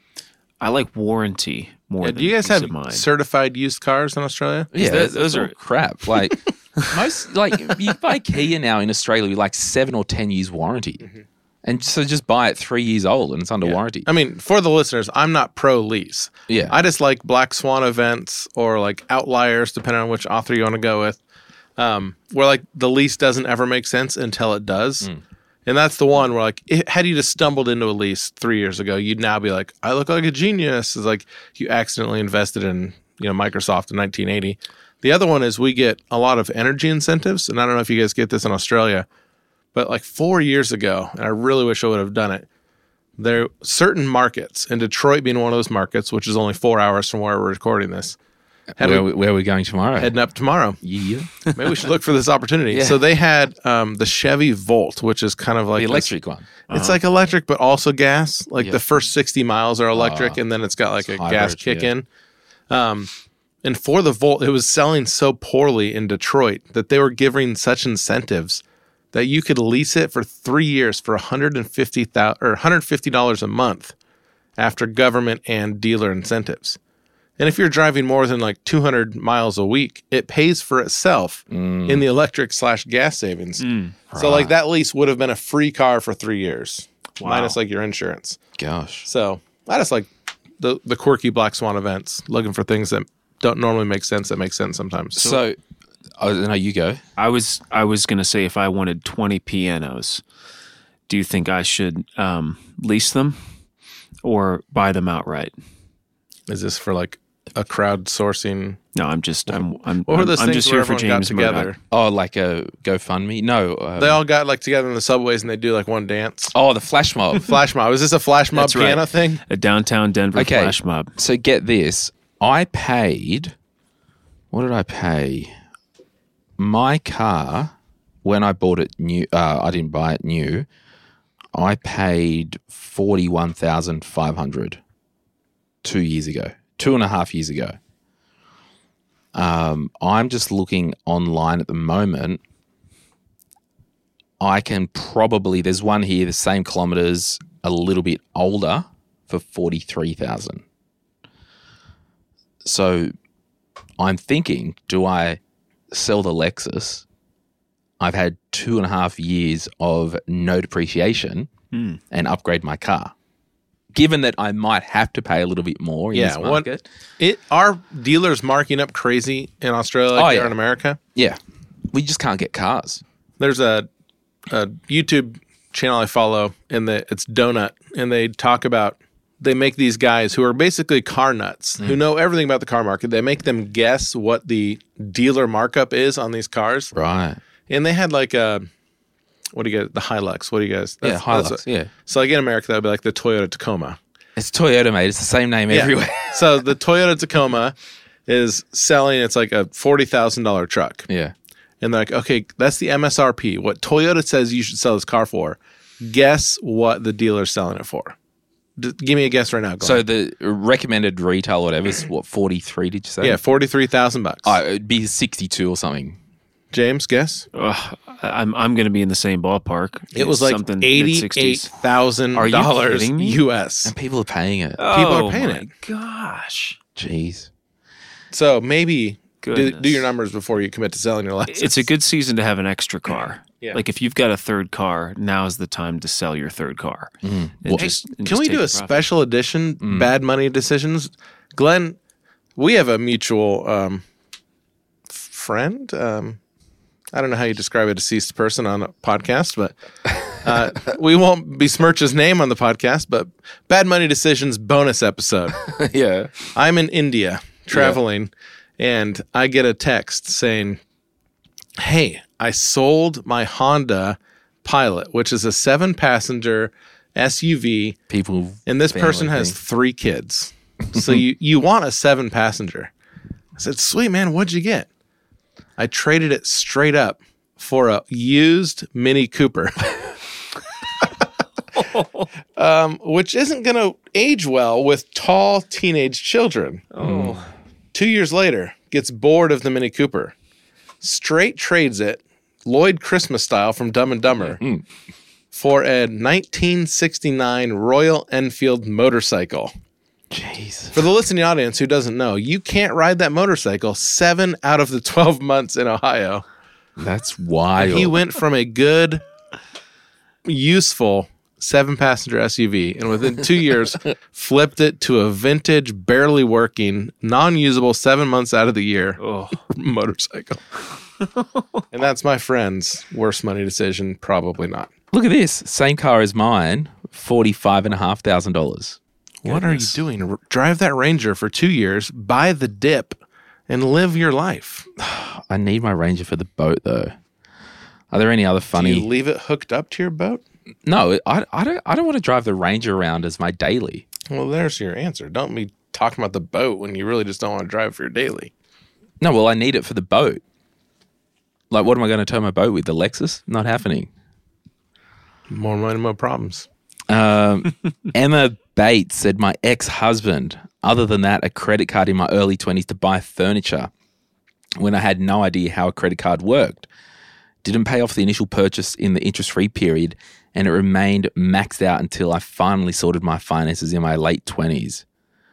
I like warranty more Yeah, than do you guys peace have of mind. certified used cars in Australia? Yeah, that- those, those are are- crap. Like most, like you buy Kia now in Australia with like seven or ten years warranty, and so just buy it three years old and it's under warranty. I mean, for the listeners, I'm not pro lease. Yeah. I just like black swan events or like outliers, depending on which author you want to go with, um, where like the lease doesn't ever make sense until it does. And that's the one where like, it, had you just stumbled into a lease three years ago, you'd now be like, I look like a genius. It's like you accidentally invested in, you know, Microsoft in nineteen eighty. The other one is we get a lot of energy incentives. And I don't know if you guys get this in Australia, but like four years ago, and I really wish I would have done it, there are certain markets, and Detroit being one of those markets, which is only four hours from where we're recording this, had Where, we- where are we going tomorrow? heading up tomorrow. yeah. Maybe we should look for this opportunity. Yeah. So they had um, the Chevy Volt, which is kind of like The this- electric one. It's like electric, but also gas. Like Yeah. the first sixty miles are electric, Ah, and then it's got like a it's gas hybrid, kick yeah. in. Um, and for the Volt, it was selling so poorly in Detroit that they were giving such incentives that you could lease it for three years for one hundred fifty thousand or one hundred fifty dollars a month after government and dealer incentives. And if you're driving more than like two hundred miles a week, it pays for itself in the electric slash gas savings. So like that lease would have been a free car for three years, minus like your insurance. Gosh. So I just like the the quirky black swan events, looking for things that don't normally make sense that make sense sometimes. So, oh, no, you go. I was I was gonna say if I wanted twenty pianos, do you think I should um, lease them or buy them outright? Is this for like a crowdsourcing? No, I'm just I'm I'm What were I'm, those I'm things just where here for everyone got James together? Murdoch. Oh, like a GoFundMe? No. Um, They all got like together in the subways and they do like one dance. oh, the flash mob. Flash mob. Is this a flash mob That's right. piano thing? A downtown Denver Okay. flash mob. So get this. I paid, what did I pay? My car, when I bought it new, uh, I didn't buy it new, I paid forty-one thousand five hundred dollars two years ago, two and a half years ago. Um, I'm just looking online at the moment. I can probably, there's one here, the same kilometers, a little bit older for forty-three thousand dollars. So I'm thinking, do I sell the Lexus? I've had two and a half years of no depreciation Hmm. and upgrade my car. Given that I might have to pay a little bit more in Yeah, this what- market. It are dealers marking up crazy in Australia like Oh, they yeah. are in America? Yeah. We just can't get cars. There's a, a YouTube channel I follow, and the, it's Donut, and they talk about, they make these guys who are basically car nuts, mm. who know everything about the car market. They make them guess what the dealer markup is on these cars. Right. And they had like a, what do you guys, the Hilux, what do you guys? Yeah, Hilux, what, yeah. So like in America, that would be like the Toyota Tacoma. It's Toyota, mate. It's the same name yeah. everywhere. So the Toyota Tacoma is selling, it's like a forty thousand dollars truck. Yeah. And they're like, okay, that's the M S R P. What Toyota says you should sell this car for. Guess what the dealer's selling it for. D- give me a guess right now. Go so on. the recommended retail or whatever is what, forty-three, did you say? Yeah, forty-three thousand bucks. Oh, it'd be sixty-two or something. James, guess? Ugh, I'm I'm going to be in the same ballpark. It was like eighty-eight thousand dollars U S. And people are paying it. Oh, people are paying my it. Gosh. Jeez. So maybe do, do your Goodness. numbers before you commit to selling your license. It's a good season to have an extra car. Yeah. Like if you've got a third car, now's the time to sell your third car. And Well, just, and Can just we take do the a profit. special edition bad money decisions? Glenn, we have a mutual um, f- friend. Um, I don't know how you describe a deceased person on a podcast, but uh, we won't besmirch his name on the podcast, but bad money decisions bonus episode. Yeah. I'm in India traveling and I get a text saying, hey, I sold my Honda Pilot, which is a seven passenger S U V. People. And this person family has thing. three kids. So you, you want a seven passenger. I said, sweet, man, what'd you get? I traded it straight up for a used Mini Cooper, um, which isn't going to age well with tall teenage children. Oh. Two years later, gets bored of the Mini Cooper. Straight trades it, Lloyd Christmas style from Dumb and Dumber, for a nineteen sixty-nine Royal Enfield motorcycle. Jeez. For the listening audience who doesn't know, you can't ride that motorcycle seven out of the twelve months in Ohio. That's wild. He went from a good, useful seven-passenger S U V, and within two years, flipped it to a vintage, barely working, non-usable seven months out of the year Oh. motorcycle. And that's my friend's worst money decision. Probably not. Look at this. Same car as mine, forty-five and a half thousand dollars. What are you doing? R- Drive that Ranger for two years, buy the dip, and live your life. I need my Ranger for the boat, though. Are there any other funny? Do you leave it hooked up to your boat? No, I, I don't. I don't want to drive the Ranger around as my daily. Well, there's your answer. Don't be talking about the boat when you really just don't want to drive for your daily. No, well, I need it for the boat. Like, what am I going to tow my boat with? The Lexus? Not happening. More money, more problems. Um, Emma Bates said, my ex-husband, other than that, a credit card in my early twenties to buy furniture when I had no idea how a credit card worked. Didn't pay off the initial purchase in the interest-free period, and it remained maxed out until I finally sorted my finances in my late twenties.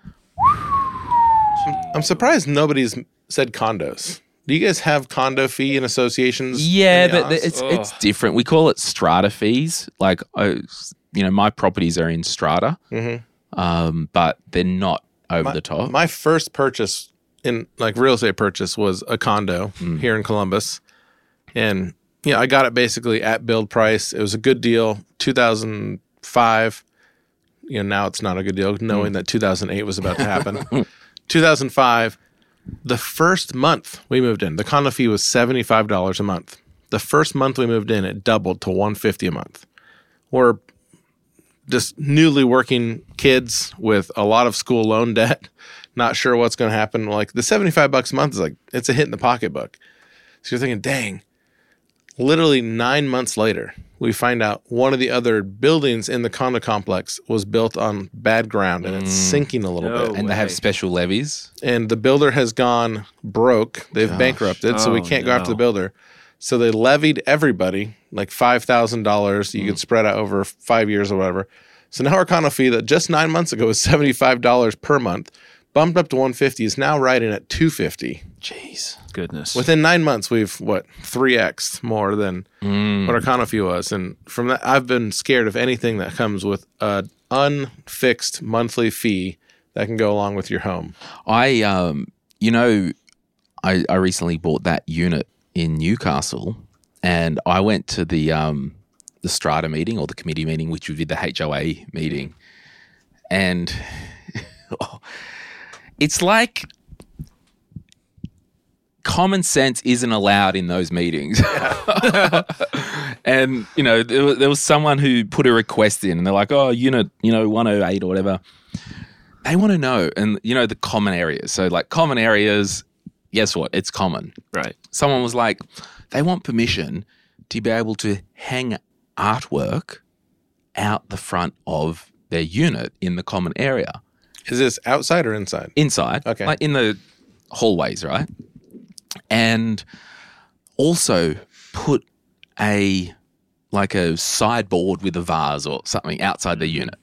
I'm surprised nobody's said condos. Do you guys have condo fee and associations? Yeah, in the but Oz? it's it's different. We call it strata fees. Like, uh, you know, my properties are in strata, Mm-hmm. um, but they're not over my, the top. My first purchase in like real estate purchase was a condo Mm. here in Columbus, and yeah, I got it basically at build price. It was a good deal. two thousand five. You know, now it's not a good deal, knowing Mm. that two thousand eight was about to happen. two thousand five. The first month we moved in, the condo fee was seventy-five dollars a month. The first month we moved in, it doubled to one hundred fifty dollars a month. We're just newly working kids with a lot of school loan debt, not sure what's going to happen. Like the seventy-five bucks a month is like, it's a hit in the pocketbook. So you're thinking, dang, literally nine months later, we find out one of the other buildings in the condo complex was built on bad ground and it's sinking a little No bit. and they have way. special levies. And the builder has gone broke. They've bankrupted, so we Oh, can't go after no. the builder. So they levied everybody like five thousand dollars. You could spread out over five years or whatever. So now our condo fee that just nine months ago was seventy-five dollars per month, bumped up to one hundred fifty dollars, is now riding at two hundred fifty dollars. Jeez. Goodness. Within nine months, we've, what, three x more than what our condo fee was. And from that, I've been scared of anything that comes with an unfixed monthly fee that can go along with your home. I, um, you know, I, I recently bought that unit in Newcastle, and I went to the um, the strata meeting or the committee meeting, which would be the H O A meeting. And it's like common sense isn't allowed in those meetings. And, you know, there was, there was someone who put a request in and they're like, oh, unit, you know, one oh eight or whatever. They want to know, and, you know, the common areas. So, like, common areas, guess what? It's common. Right. Someone was like, they want permission to be able to hang artwork out the front of their unit in the common area. Is this outside or inside? Inside. Okay. Like in the hallways, right? And also put a, like a sideboard with a vase or something outside the unit.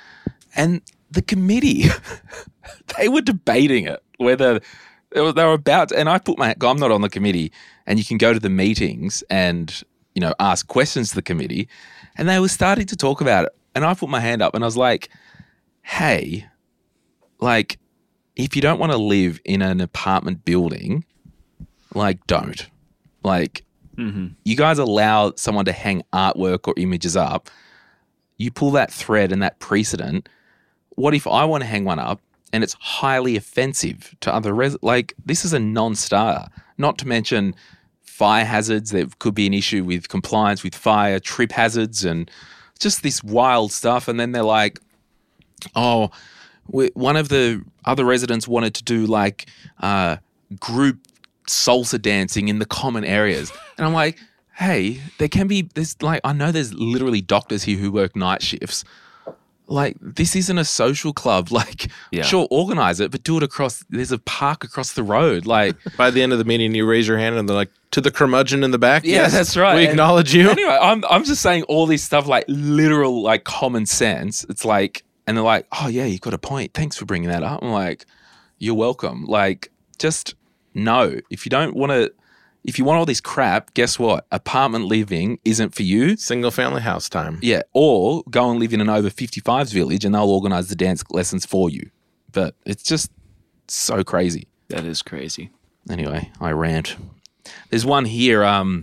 And the committee, they were debating it, whether they were, they were about to, and I put my, I'm not on the committee, and you can go to the meetings and, you know, ask questions to the committee, and they were starting to talk about it. And I put my hand up and I was like, hey, like, if you don't want to live in an apartment building, like, don't. Like, mm-hmm. You guys allow someone to hang artwork or images up. You pull that thread and that precedent. What if I want to hang one up and it's highly offensive to other res? Like, this is a non-starter. Not to mention fire hazards. There could be an issue with compliance with fire, trip hazards, and just this wild stuff. And then they're like, oh, we, one of the other residents wanted to do like uh, group salsa dancing in the common areas. And I'm like, hey, there can be, there's like, I know there's literally doctors here who work night shifts. Like, this isn't a social club. Like, yeah. Sure, organize it, but do it across, there's a park across the road. Like, by the end of the meeting, you raise your hand and they're like, to the curmudgeon in the back? Yeah, yes, that's right. We and acknowledge you. Anyway, I'm I'm just saying all this stuff, like literal, like common sense. It's like, and they're like, oh yeah, you've got a point. Thanks for bringing that up. I'm like, you're welcome. Like, just no. If you don't want to, if you want all this crap, guess what? Apartment living isn't for you. Single family house time. Yeah, or go and live in an over fifty-fives village and they'll organize the dance lessons for you. But it's just so crazy. That is crazy. Anyway, I rant. There's one here um,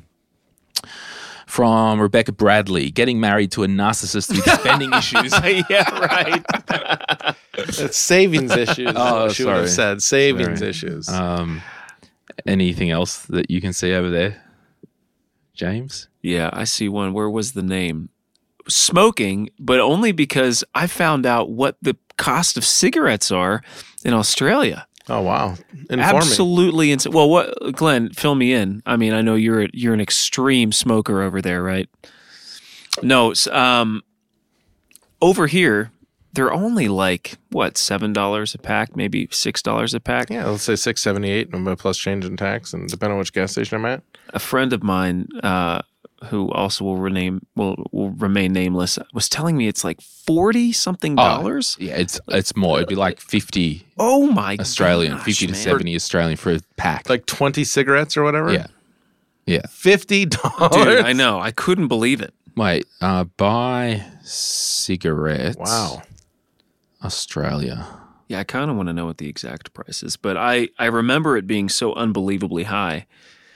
from Rebecca Bradley, getting married to a narcissist with spending issues. Yeah, right. It's savings issues. Oh, she sorry. would have said savings Sorry. issues. Um, anything else that you can see over there, James? Yeah, I see one. Where was the name? Smoking, but only because I found out what the cost of cigarettes are in Australia. Oh wow! Inform Absolutely insane. Well, what, Glenn? Fill me in. I mean, I know you're you're an extreme smoker over there, right? No, um, over here they're only like what seven dollars a pack, maybe six dollars a pack. Yeah, let's say six seventy eight, plus change in tax, and depending on which gas station I'm at. A friend of mine, uh, who also will rename will will remain nameless, was telling me it's like forty something dollars. Oh, yeah, it's it's more. It'd be like fifty. Oh my Australian, gosh, fifty to man. seventy Australian for a pack. Like twenty cigarettes or whatever. Yeah, yeah. Fifty dollars. Dude, I know. I couldn't believe it. Wait, uh, buy cigarettes. Wow. Australia. Yeah, I kind of want to know what the exact price is, but I I remember it being so unbelievably high.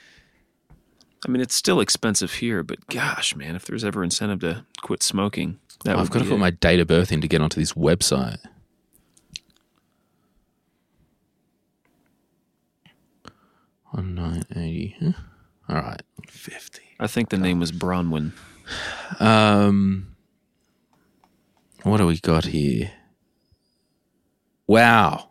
I mean, it's still expensive here, but gosh, man, if there's ever incentive to quit smoking, that I've would got to be put it. my date of birth in to get onto this website. nineteen eighty. Huh? All right. fifty. I think the name was Bronwyn. Um, what do we got here? Wow.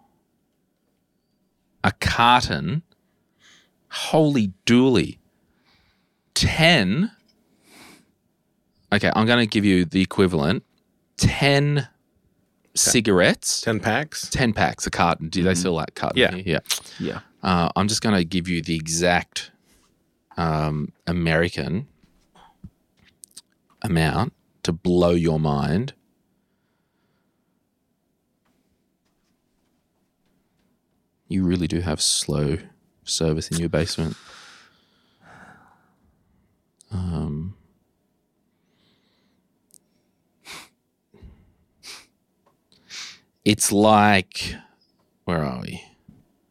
A carton. Holy dooly. ten. Okay, I'm going to give you the equivalent. ten cigarettes. Ten packs. ten packs, a carton. Do they sell that carton? Yeah. here? Yeah. Yeah. Uh, I'm just going to give you the exact um, American amount to blow your mind. You really do have slow service in your basement. Um, it's like, where are we?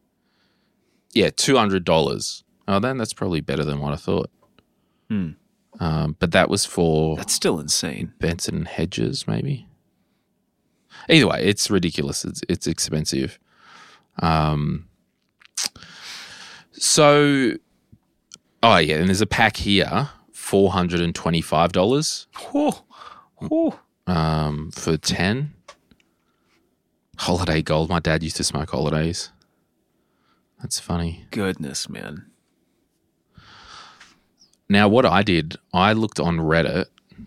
Yeah, two hundred dollars. Oh, then that's probably better than what I thought. Hmm. Um, but that was for That's still insane. Benson and Hedges, maybe. Either way, it's ridiculous. It's it's expensive. Um. So, oh yeah, and there's a pack here, four hundred and twenty-five dollars. Oh, oh. Um, for ten. Holiday Gold. My dad used to smoke holidays. That's funny. Goodness, man. Now, what I did, I looked on Reddit.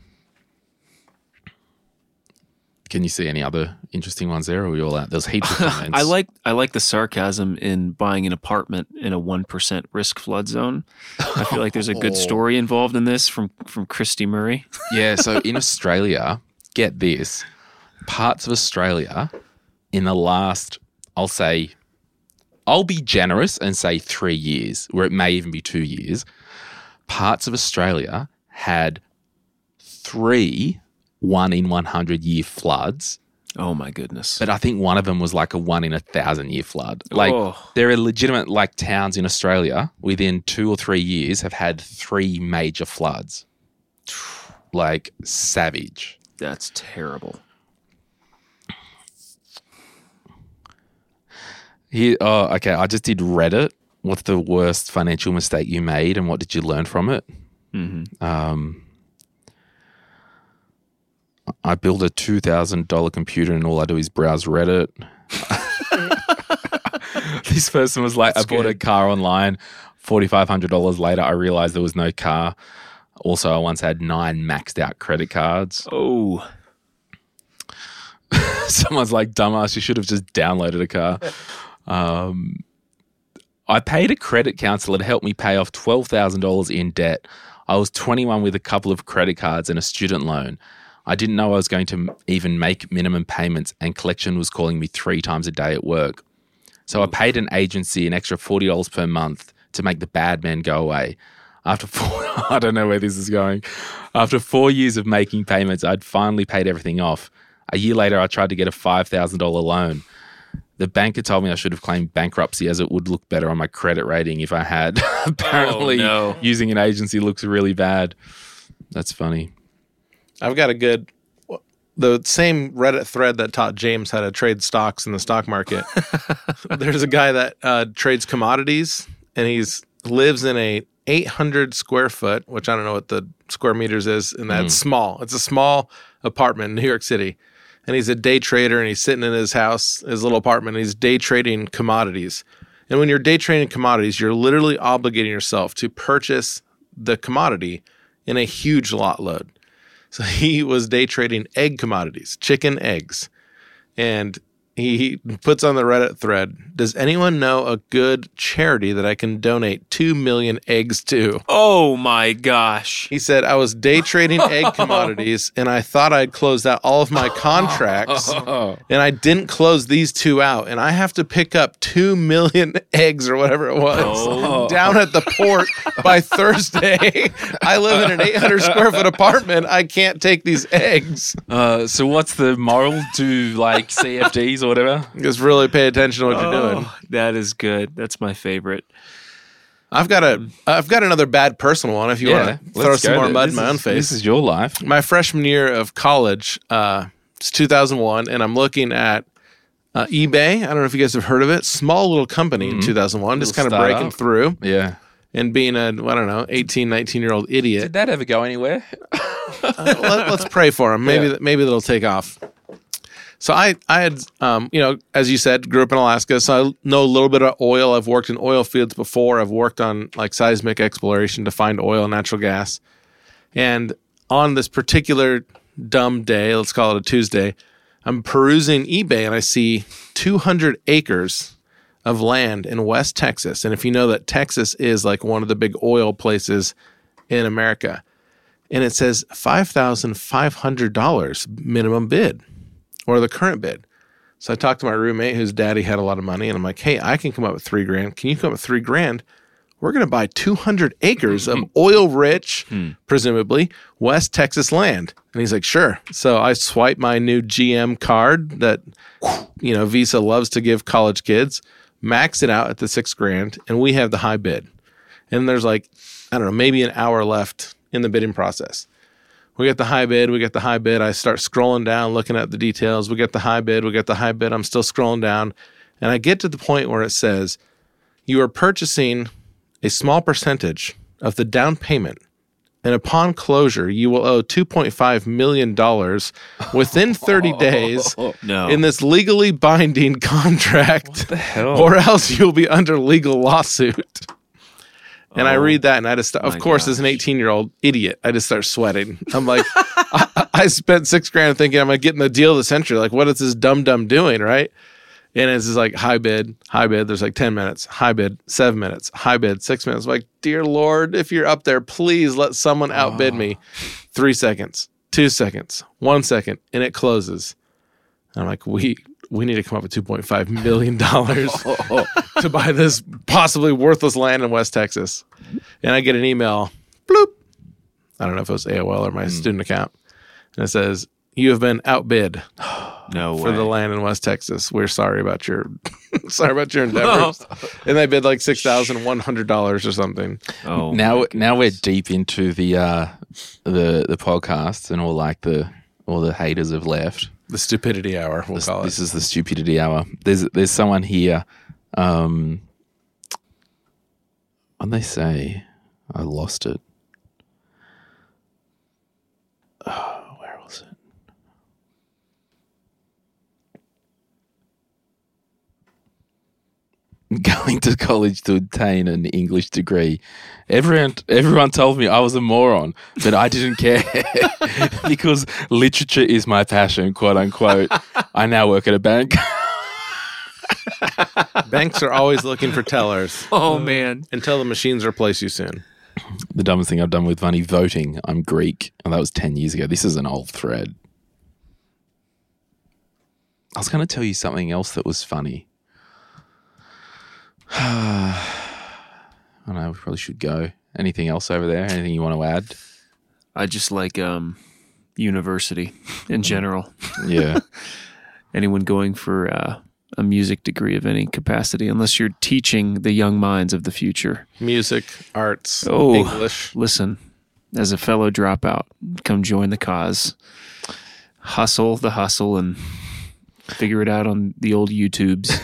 Can you see any other interesting ones there, or are we all out? There's heaps of comments. I like I like the sarcasm in buying an apartment in a one percent risk flood zone. I feel like there's a good story involved in this from from Christy Murray. Yeah, so in Australia, get this, parts of Australia in the last, I'll say, I'll be generous and say three years, or it may even be two years, parts of Australia had three one in one hundred year floods. Oh my goodness. But I think one of them was like a one in a thousand year flood. Like Oh. there are legitimate like towns in Australia within two or three years have had three major floods. Like savage. That's terrible. Here, oh, okay. I just did Reddit. What's the worst financial mistake you made, and what did you learn from it? Mm-hmm. Um, I build a two thousand dollar computer, and all I do is browse Reddit. This person was like, That's I bought good. a car online. Four thousand five hundred dollars later, I realized there was no car. Also, I once had nine maxed out credit cards. Oh. Someone's like, dumbass, you should have just downloaded a car. Um, I paid a credit counselor to help me pay off twelve thousand dollars in debt. I was twenty-one with a couple of credit cards and a student loan. I didn't know I was going to m- even make minimum payments, and collection was calling me three times a day at work. So I paid an agency an extra forty dollars per month to make the bad men go away. After four, I don't know where this is going. After four years of making payments, I'd finally paid everything off. A year later, I tried to get a five thousand dollars loan. The banker told me I should have claimed bankruptcy as it would look better on my credit rating if I had. Apparently, Oh, no. using an agency looks really bad. That's funny. I've got a good, the same Reddit thread that taught James how to trade stocks in the stock market. There's a guy that uh, trades commodities, and he's lives in a eight hundred square foot, which I don't know what the square meters is, and that's small. It's a small apartment in New York City. And he's a day trader, and he's sitting in his house, his little apartment, and he's day trading commodities. And when you're day trading commodities, you're literally obligating yourself to purchase the commodity in a huge lot load. So he was day trading egg commodities, chicken eggs. And he puts on the Reddit thread, does anyone know a good charity that I can donate two million eggs to? Oh my gosh. He said, I was day trading egg commodities, and I thought I'd closed out all of my contracts, and I didn't close these two out, and I have to pick up two million eggs or whatever it was Oh. down at the port by Thursday. I live in an eight hundred square foot apartment. I can't take these eggs. Uh, so what's the moral to like C F Ds or whatever? Just really pay attention to what you're doing. Oh, that is good. That's my favorite. I've got a, I've got another bad personal one. If you want to throw let's some go more there. mud This in my is- own face. This is your life. My freshman year of college, uh, it's two thousand one, and I'm looking at uh, eBay. I don't know if you guys have heard of it. Small little company in two thousand one, just kind Little of breaking startup. through Yeah. and being a, I don't know, eighteen, nineteen year old idiot. Did that ever go anywhere? Uh, let, let's pray for them. Maybe Yeah. that maybe that'll take off. So I, I had, um, you know, as you said, grew up in Alaska, so I know a little bit of oil. I've worked in oil fields before. I've worked on like seismic exploration to find oil and natural gas. And on this particular dumb day, let's call it a Tuesday, I'm perusing eBay and I see two hundred acres of land in West Texas. And if you know that Texas is like one of the big oil places in America, and it says five thousand five hundred dollars minimum bid, or the current bid. So I talked to my roommate whose daddy had a lot of money, and I'm like, hey, I can come up with three grand. Can you come up with three grand? We're going to buy two hundred acres of oil-rich, presumably, West Texas land. And he's like, sure. So I swipe my new G M card that, you know, Visa loves to give college kids, max it out at the six grand, and we have the high bid. And there's like, I don't know, maybe an hour left in the bidding process. We get the high bid. We get the high bid. I start scrolling down, looking at the details. We get the high bid. We get the high bid. I'm still scrolling down. And I get to the point where it says, you are purchasing a small percentage of the down payment. And upon closure, you will owe two point five million dollars within thirty days No. in this legally binding contract. What the hell? Or else you'll be under legal lawsuit. And Oh, I read that, and I just, of my course, as an gosh. eighteen-year-old idiot, I just start sweating. I'm like, I, I spent six grand thinking I'm going to get in the deal of the century. Like, what is this dumb-dumb doing, right? And it's just like high bid, high bid. There's like ten minutes, high bid, seven minutes, high bid, six minutes. I'm like, dear Lord, if you're up there, please let someone outbid me. Three seconds, two seconds, one second, and it closes. And I'm like, we we need to come up with two point five million dollars to buy this possibly worthless land in West Texas. And I get an email, bloop. I don't know if it was A O L or my student account. And it says, you have been outbid. No way. For the land in West Texas. We're sorry about your sorry about your endeavors. And they bid like six thousand one hundred dollars or something. Oh, Now, now we're deep into the uh, the the podcast, and all like the all the haters have left. The stupidity hour, we'll This, call it. this is the stupidity hour. There's there's someone here. Um, what they say? I lost it. Oh, where was it? Going to college to obtain an English degree. Everyone, everyone told me I was a moron, but I didn't care because literature is my passion, quote unquote. I now work at a bank. Banks are always looking for tellers oh man. until the machines replace you soon. The dumbest thing I've done with money, voting. I'm Greek, and that was ten years ago. This is an old thread. I was going to tell you something else that was funny. I don't know, we probably should go. Anything else over there? Anything you want to add? I just like um, university in general. Yeah. Anyone going for uh, a music degree of any capacity, unless you're teaching the young minds of the future. Music, arts, Oh, English. Listen, as a fellow dropout, come join the cause. Hustle the hustle and figure it out on the old YouTubes.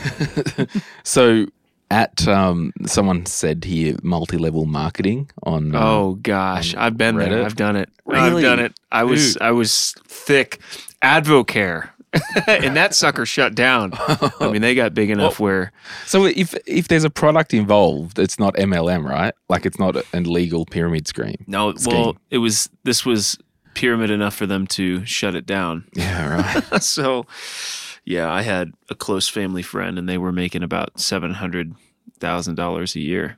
So at, um, someone said here, multi-level marketing on... uh, Oh gosh, I've been Reddit? there. I've done it. Really? I've done it. I was Dude. I was thick. Advocare. And that sucker shut down. I mean, they got big enough where So if if there's a product involved, it's not M L M, right? Like it's not a legal pyramid scheme. no, scheme. well, it was this was pyramid enough for them to shut it down. Yeah, right. So, yeah, I had a close family friend, and they were making about seven hundred thousand dollars a year.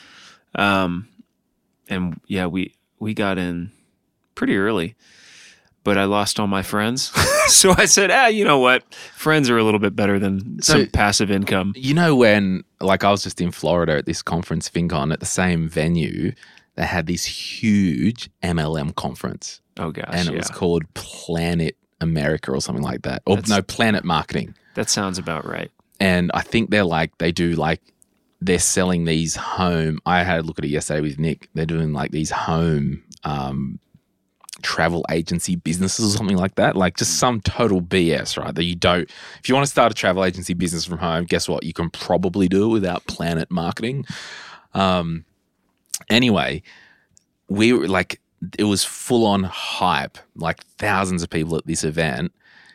Um, and yeah, we we got in pretty early, but I lost all my friends. So I said, ah, you know what? Friends are a little bit better than So- some passive income. You know when, like I was just in Florida at this conference, FinCon, at the same venue, they had this huge M L M conference. Oh gosh, and it yeah. was called Planet America or something like that. Or That's- no, Planet Marketing. That sounds about right. And I think they're like, they do like, they're selling these home. I had a look at it yesterday with Nick. They're doing like these home um, travel agency businesses or something like that. Like just some total B S, right? That you don't, if you want to start a travel agency business from home, guess what? You can probably do it without Planet Marketing. Um, anyway, we were like, it was full on hype, like thousands of people at this event.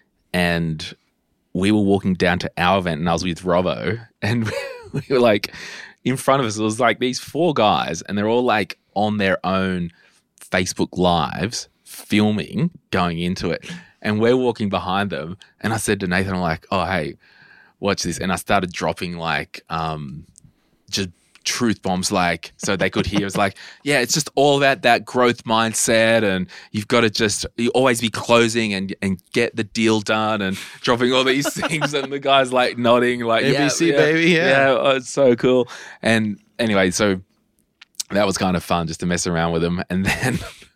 And we were walking down to our event and I was with Robbo and we were like, in front of us, it was like these four guys and they're all like on their own Facebook lives filming going into it. And we're walking behind them. And I said to Nathan, I'm like, oh, hey, watch this. And I started dropping like um, just truth bombs, like, so they could hear. It's like, yeah, it's just all about that growth mindset, and you've got to just you always be closing and and get the deal done, and dropping all these things. And the guy's like nodding, like N B C, yeah, baby, yeah. yeah, oh, it's so cool. And anyway, so that was kind of fun just to mess around with them. And then,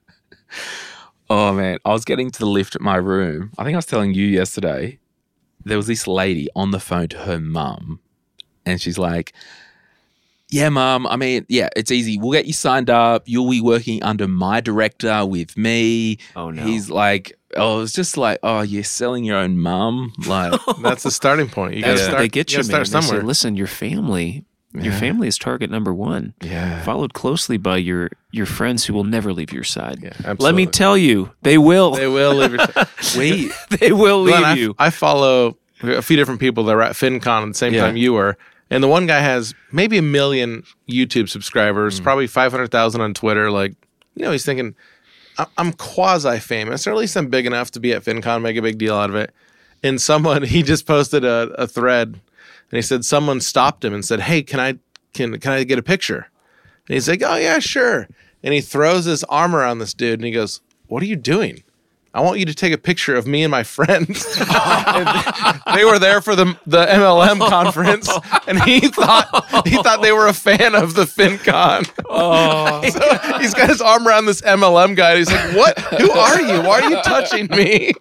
oh man, I was getting to the lift at my room. I think I was telling you yesterday. There was this lady on the phone to her mum, and she's like, Yeah, Mum. I mean, yeah, it's easy. We'll get you signed up. You'll be working under my director with me. Oh, no. He's like, oh, it's just like, oh, you're selling your own mum. Like, That's the starting point. You got to That's start. what they get you, gotta man. start They say, somewhere. listen, your family, your Yeah. family is target number one. Yeah. Followed closely by your your friends who will never leave your side. Yeah, Let absolutely. me tell you, they will. They will leave your we, They will leave Glenn, I, you. I follow a few different people that were at FinCon at the same Yeah. time you were. And the one guy has maybe a million YouTube subscribers, probably five hundred thousand on Twitter. Like, you know, he's thinking, I- I'm quasi famous, or at least I'm big enough to be at FinCon, make a big deal out of it. And someone, he just posted a, a thread and he said, someone stopped him and said, hey, can I, can, can I get a picture? And he's like, oh, yeah, sure. And he throws his arm around this dude and he goes, what are you doing? I want you to take a picture of me and my friends. And they were there for the the M L M conference, and he thought he thought they were a fan of the FinCon. Oh. So he's got his arm around this M L M guy. And he's like, "What? Who are you? Why are you touching me?"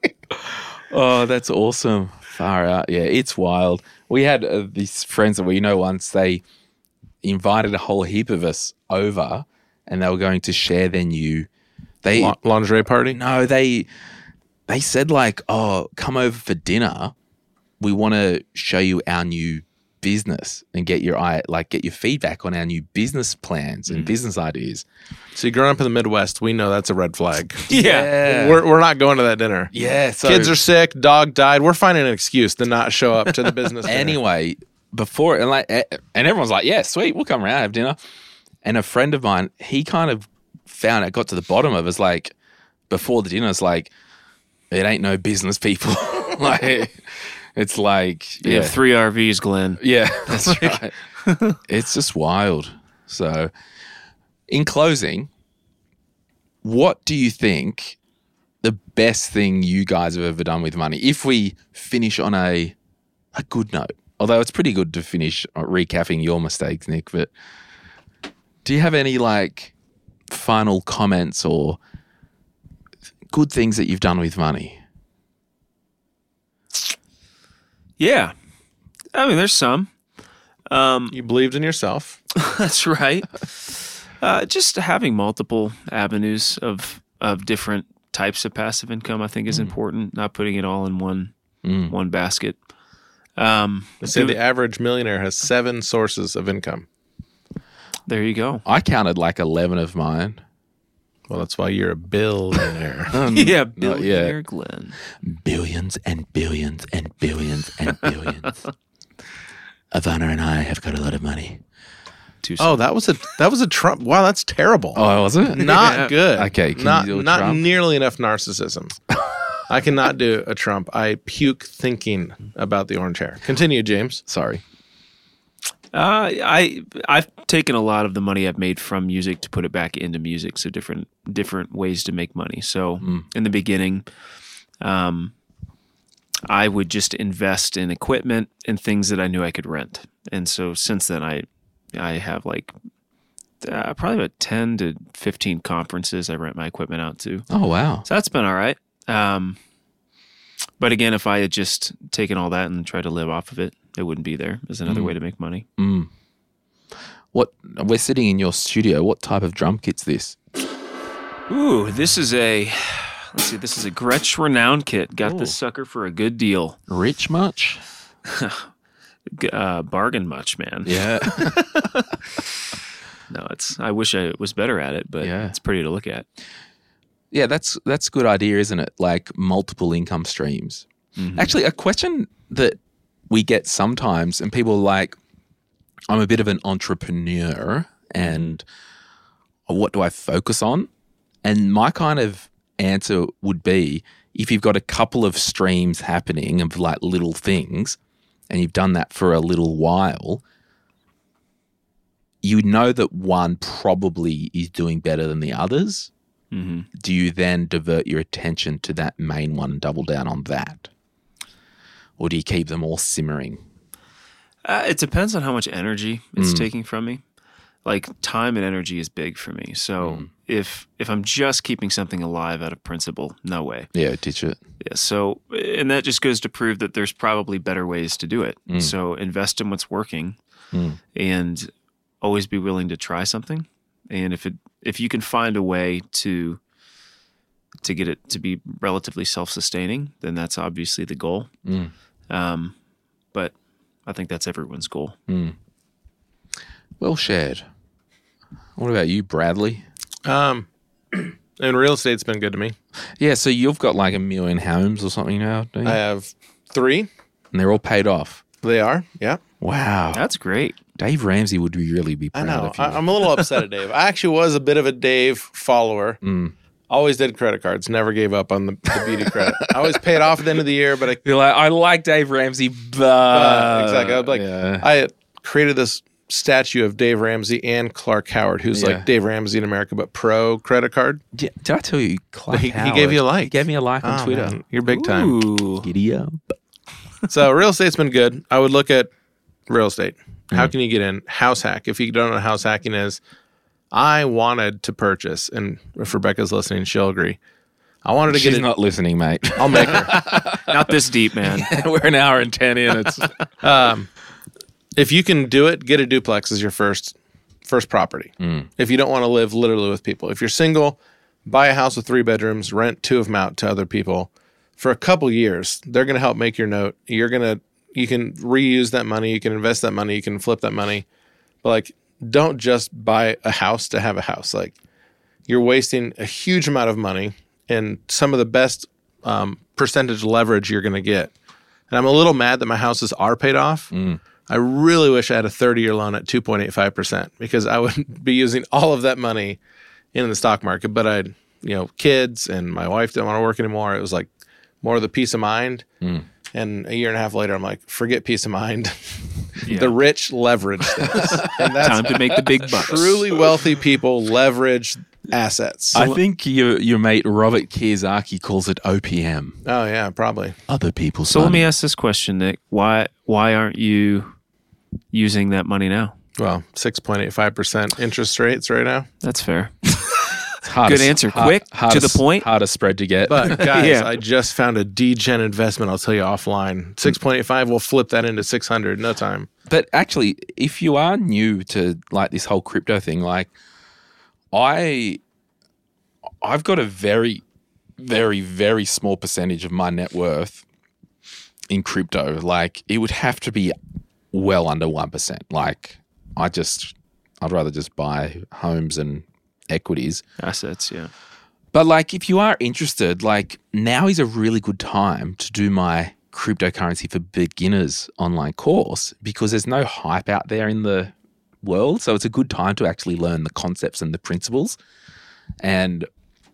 oh, that's awesome. Far out. Yeah, it's wild. We had uh, these friends that we know once, they invited a whole heap of us over and they were going to share their new, they, La- lingerie party. no, they, they said like, oh, come over for dinner. We want to show you our new business and get your eye, like get your feedback on our new business plans and business ideas. So growing up in the Midwest, we know that's a red flag. Yeah. We're we're not going to that dinner. Yeah. So Kids are sick. Dog died. We're finding an excuse to not show up to the business dinner. anyway, before and like and everyone's like, yeah, sweet, we'll come around, have dinner. And a friend of mine, he kind of found it, got to the bottom of it, was like before the dinner, it's like it ain't no business people. Like it's like You yeah, have three R Vs, Glenn. yeah, that's right. It's just wild. So, in closing, what do you think the best thing you guys have ever done with money? If we finish on a a good note, although it's pretty good to finish recapping your mistakes, Nick, but do you have any like final comments or good things that you've done with money? Yeah. I mean, there's some. Um, You believed in yourself. That's right. Uh, just having multiple avenues of of different types of passive income, I think, is important. Not putting it all in one one basket. Um, They say do- the average millionaire has seven sources of income. there you go. I counted like eleven of mine. Well, that's why you're a billionaire. Yeah, billionaire Glenn. Billions and billions and billions and billions. Ivana and I have got a lot of money. Two Oh, that was a that was a Trump. Wow, that's terrible. Oh, was it? Not Yeah. good. Okay, can not you do a not Trump? nearly enough narcissism. I cannot do a Trump. I puke thinking about the orange hair. Continue, James. Sorry. Uh, I I've taken a lot of the money I've made from music to put it back into music, so different different ways to make money. So in the beginning, um, I would just invest in equipment and things that I knew I could rent. And so since then, I I have like uh, probably about ten to fifteen conferences I rent my equipment out to. Oh, wow. So that's been all right. Um, but again, if I had just taken all that and tried to live off of it, it wouldn't be there as another way to make money. What we're sitting in your studio. What type of drum kit's this? Ooh, this is a, let's see, this is a Gretsch Renown kit. Got this sucker for a good deal. Rich much? G- Uh, bargain much, man. Yeah. No, it's, I wish I was better at it, but Yeah. it's pretty to look at. Yeah, that's that's a good idea, isn't it? Like multiple income streams. Actually, a question that we get sometimes, and people are like, I'm a bit of an entrepreneur, and what do I focus on? And my kind of answer would be, if you've got a couple of streams happening of like little things, and you've done that for a little while, you know that one probably is doing better than the others. Do you then divert your attention to that main one and double down on that? Or do you keep them all simmering? Uh, it depends on how much energy it's taking from me. Like time and energy is big for me. So if if I'm just keeping something alive out of principle, no way. Yeah, teach it. Yeah, so, and that just goes to prove that there's probably better ways to do it. So invest in what's working. And always be willing to try something. And if it if you can find a way to to get it to be relatively self-sustaining, then that's obviously the goal. Mm. Um, but I think that's everyone's goal. Mm. Well shared. What about you, Bradley? Um, and real estate's been good to me. Yeah, so you've got like a million homes or something now, don't you? I have three. And they're all paid off. They are, yeah. Wow. That's great. Dave Ramsey would really be I proud know. of you. I, I'm a little upset at Dave. I actually was a bit of a Dave follower. Mm. Always did credit cards. Never gave up on the, the beauty credit. I always paid off at the end of the year, but I You're like, I like Dave Ramsey, but... uh, exactly. I was like, yeah. I created this statue of Dave Ramsey and Clark Howard, who's Yeah. like Dave Ramsey in America, but pro credit card. Did, did I tell you, Clark He- he Howard, gave you a like. He gave me a like on Oh, Twitter. man, you're big time. Ooh. Giddy up. So real estate's been good. I would look at real estate. How can you get in? House hack. If you don't know what house hacking is, I wanted to purchase, and if Rebecca's listening, she'll agree. I wanted to She's get it. not listening, mate. I'll make her. Not this deep, man. We're an hour and ten in. It's Um, if you can do it, get a duplex as your first first property. If you don't want to live literally with people. If you're single, buy a house with three bedrooms, rent two of them out to other people. For a couple years, they're going to help make your note. You're going to, you can reuse that money. You can invest that money. You can flip that money. But like, don't just buy a house to have a house. Like, you're wasting a huge amount of money and some of the best um, percentage leverage you're going to get. And I'm a little mad that my houses are paid off. Mm. I really wish I had a thirty-year loan at two point eight five percent because I would be using all of that money in the stock market. But I had, you know, kids and my wife didn't want to work anymore. It was like more of the peace of mind. Mm. And a year and a half later, I'm like, forget peace of mind. Yeah. The rich leverage things. And that's Time to make the big bucks. truly wealthy people leverage assets. I think your your mate Robert Kiyosaki calls it O P M. Oh, yeah, probably. Other people's So let money. me ask this question, Nick. Why why aren't you using that money now? Well, six point eight five percent interest rates right now. That's fair. It's hard Good to- answer. hard- Quick, to hardest- the point. Hardest spread to get. But guys, Yeah. I just found a D-gen investment. I'll tell you offline. six point eight five, we'll flip that into six hundred in no time. But actually, if you are new to like this whole crypto thing, like I, I've got a very, very, very small percentage of my net worth in crypto. Like it would have to be well under one percent. Like I just, I'd rather just buy homes and equities. Assets, yeah. But like, if you are interested, like now is a really good time to do my cryptocurrency for beginners online course because there's no hype out there in the world. So it's a good time to actually learn the concepts and the principles. And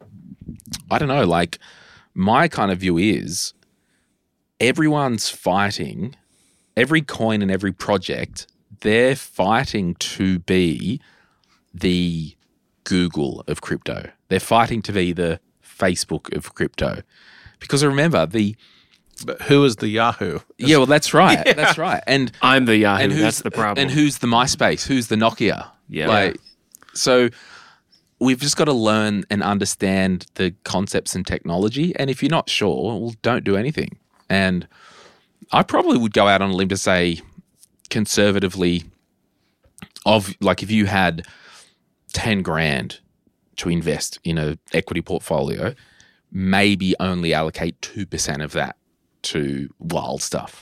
I don't know, like my kind of view is everyone's fighting, every coin and every project, they're fighting to be the Google of crypto. They're fighting to be the Facebook of crypto. Because remember, the But who is the Yahoo? yeah, well, that's right. That's right. And I'm the Yahoo. and who's, That's the problem. And who's the MySpace? Who's the Nokia? Yeah. Like, so we've just got to learn and understand the concepts and technology. And if you're not sure, well, don't do anything. And I probably would go out on a limb to say conservatively of like if you had ten grand to invest in a equity portfolio, maybe only allocate two percent of that to wild stuff.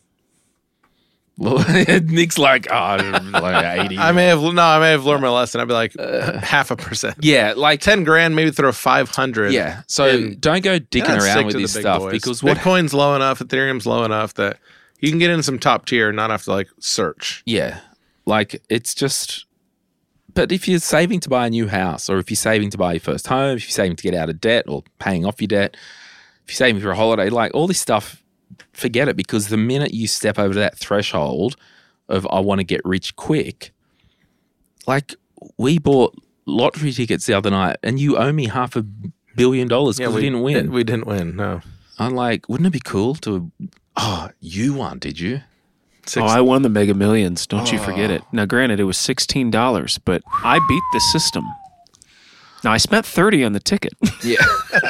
Well, Nick's like, oh, like eighty. I may have no, I may have learned my lesson. I'd be like half a percent. yeah, like Ten grand, maybe throw five hundred. yeah. So And- don't go dicking Yeah, stick around with to the this big stuff boys. because what? Bitcoin's low enough, Ethereum's low enough that you can get in some top tier and not have to like search. Yeah, like it's just. But if you're saving to buy a new house, or if you're saving to buy your first home, if you're saving to get out of debt or paying off your debt, if you're saving for a holiday, like all this stuff, forget it because the minute you step over that threshold of I want to get rich quick, like we bought lottery tickets the other night and you owe me half a billion dollars because we, didn't win. We didn't win. No. I'm like, wouldn't it be cool to, oh, you won, did you? Oh, I won the Mega Millions. Don't you forget Oh. it. Now, granted, it was sixteen dollars, but I beat the system. Now, I spent thirty on the ticket, Yeah.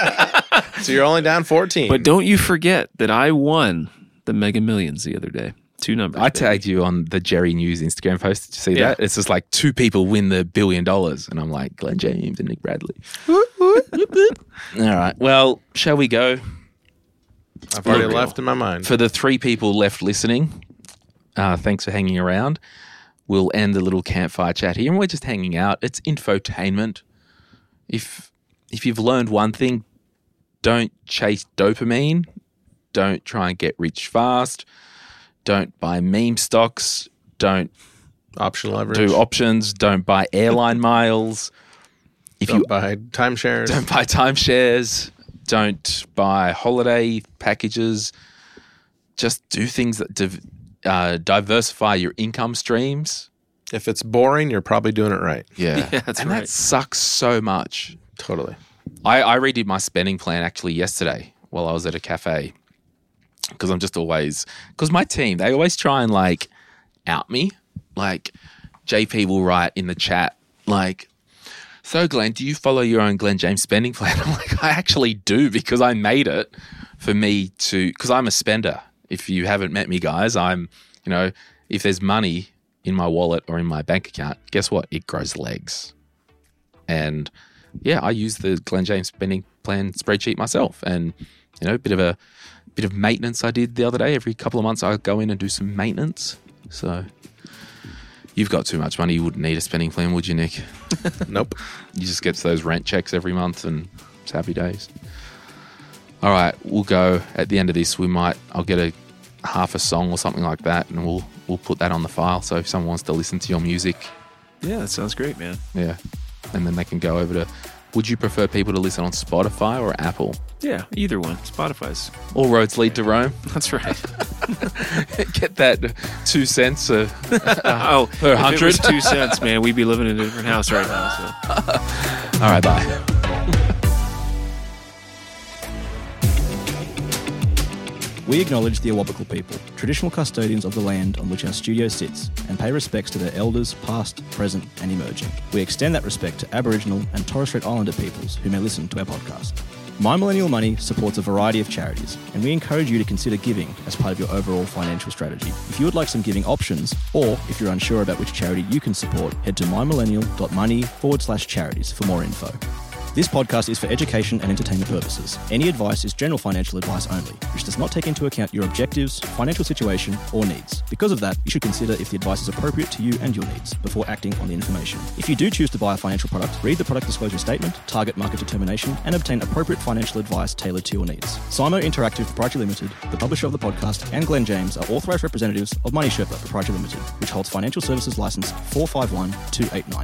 So you're only down fourteen. but don't you forget that I won the Mega Millions the other day. Two numbers. I baby. tagged you on the Jerry News Instagram post. Did you see Yeah. that? It's just like two people win the billion dollars. And I'm like, Glenn James and Nick Bradley. All right. Well, shall we go? I've already Look, left in my mind. For the three people left listening, uh, thanks for hanging around. We'll end the little campfire chat here, and we're just hanging out. It's infotainment. If if you've learned one thing, don't chase dopamine. Don't try and get rich fast. Don't buy meme stocks. Don't Option leverage. do options. Don't buy airline miles. If Don't you buy timeshares. don't buy timeshares, don't buy holiday packages. Just do things that div- uh, diversify your income streams. If it's boring, you're probably doing it right. Yeah, Yeah, that's and right. that sucks so much. Totally. I, I redid my spending plan actually yesterday while I was at a cafe because I'm just always because my team they always try and like out me. Like J P will write in the chat like, "So Glenn, do you follow your own Glenn James spending plan?" I'm like, I actually do because I made it for me to because I'm a spender. If you haven't met me, guys, I'm you know if there's money in my wallet or in my bank account, guess what? It grows legs. And yeah, I use the Glenn James spending plan spreadsheet myself, and you know, a bit of a bit of maintenance I did the other day. Every couple of months, I go in and do some maintenance. So you've got too much money; you wouldn't need a spending plan, would you, Nick? Nope. You just get those rent checks every month, and it's happy days. All right, we'll go at the end of this. We might, I'll get a half a song or something like that, and we'll we'll put that on the file. So if someone wants to listen to your music, Yeah, that sounds great, man. yeah, and then they can go over to. Would you prefer people to listen on Spotify or Apple? Yeah, either one. Spotify's. All roads lead to Rome. That's right. Get that two cents a, oh, per if it hundred. was two cents, man, we'd be living in a different house right now. So. All right, bye. We acknowledge the Awabakal people, traditional custodians of the land on which our studio sits, and pay respects to their elders, past, present, and emerging. We extend that respect to Aboriginal and Torres Strait Islander peoples who may listen to our podcast. My Millennial Money supports a variety of charities, and we encourage you to consider giving as part of your overall financial strategy. If you would like some giving options, or if you're unsure about which charity you can support, head to mymillennial.money forward slash charities for more info. This podcast is for education and entertainment purposes. Any advice is general financial advice only, which does not take into account your objectives, financial situation, or needs. Because of that, you should consider if the advice is appropriate to you and your needs before acting on the information. If you do choose to buy a financial product, read the product disclosure statement, target market determination, and obtain appropriate financial advice tailored to your needs. Simo Interactive Proprietary Limited, the publisher of the podcast, and Glenn James are authorized representatives of Money Sherpa Proprietary Limited, which holds financial services license four five one two eight nine.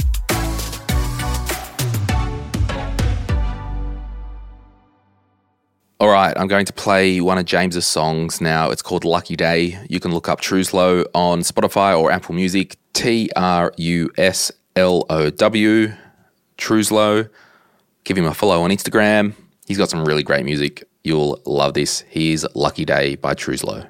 All right, I'm going to play one of James's songs now. It's called Lucky Day. You can look up Truslow on Spotify or Apple Music. T R U S L O W, Truslow. Give him a follow on Instagram. He's got some really great music. You'll love this. Here's Lucky Day by Truslow.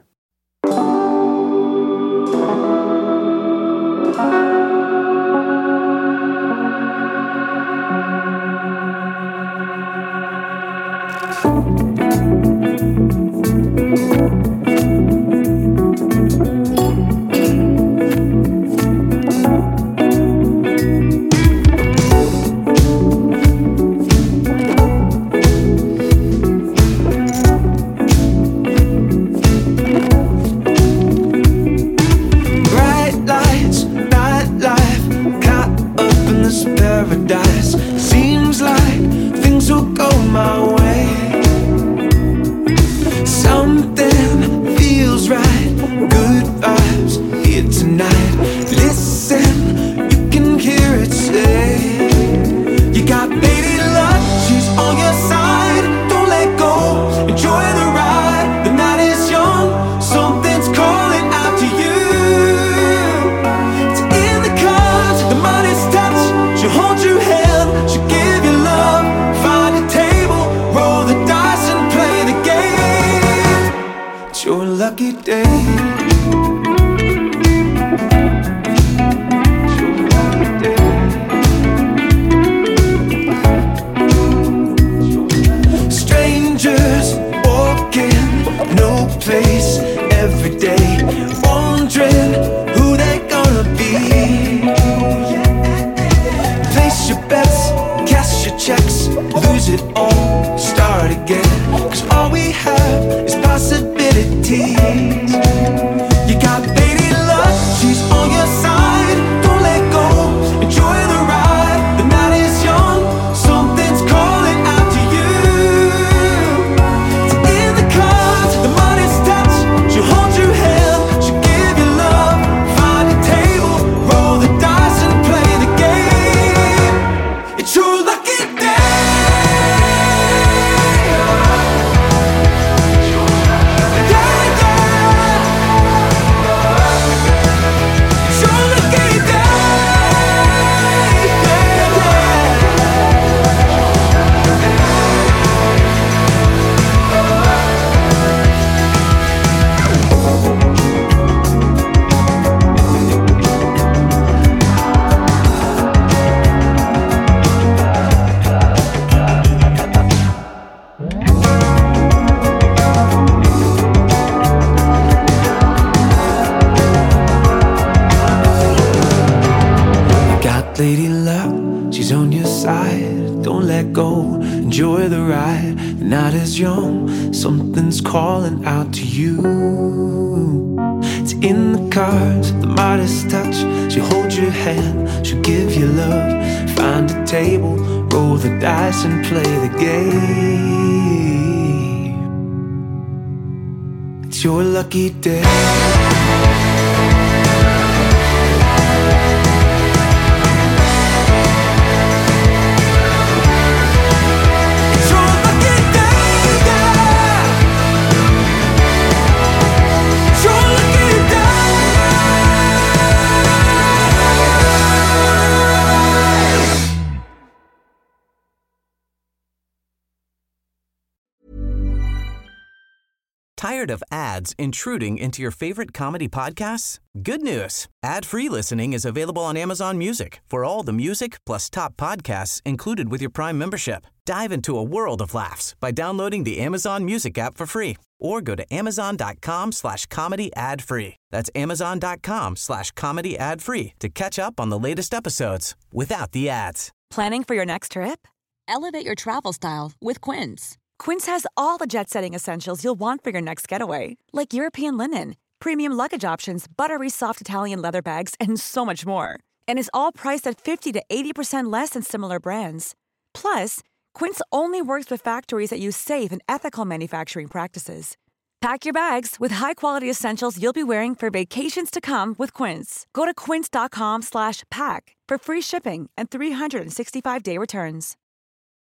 Lucky day. checks, lose it all, start again. Cause all we have is possibilities. You got lady luck, she's on your side. Don't let go, enjoy the ride. The night is young, something's calling out to you. It's in the cards, the money's touch. She'll hold your hand, she'll give you love. Find a table, roll the dice and play the game. It's your lucky day. Lady luck, she's on your side. Don't let go, enjoy the ride. The night is young, something's calling out to you. It's in the cards, the Midas touch. She'll hold your hand, she'll give you love. Find a table, roll the dice and play the game. It's your lucky day. Tired of ads intruding into your favorite comedy podcasts? Good news. Ad-free listening is available on Amazon Music for all the music plus top podcasts included with your Prime membership. Dive into a world of laughs by downloading the Amazon Music app for free or go to amazon.com slash comedy ad free. That's amazon.com slash comedy ad free to catch up on the latest episodes without the ads. Planning for your next trip? Elevate your travel style with Quince. Quince has all the jet-setting essentials you'll want for your next getaway, like European linen, premium luggage options, buttery soft Italian leather bags, and so much more. And is all priced at fifty to eighty percent less than similar brands. Plus, Quince only works with factories that use safe and ethical manufacturing practices. Pack your bags with high-quality essentials you'll be wearing for vacations to come with Quince. Go to quince.com slash pack for free shipping and three sixty-five day returns.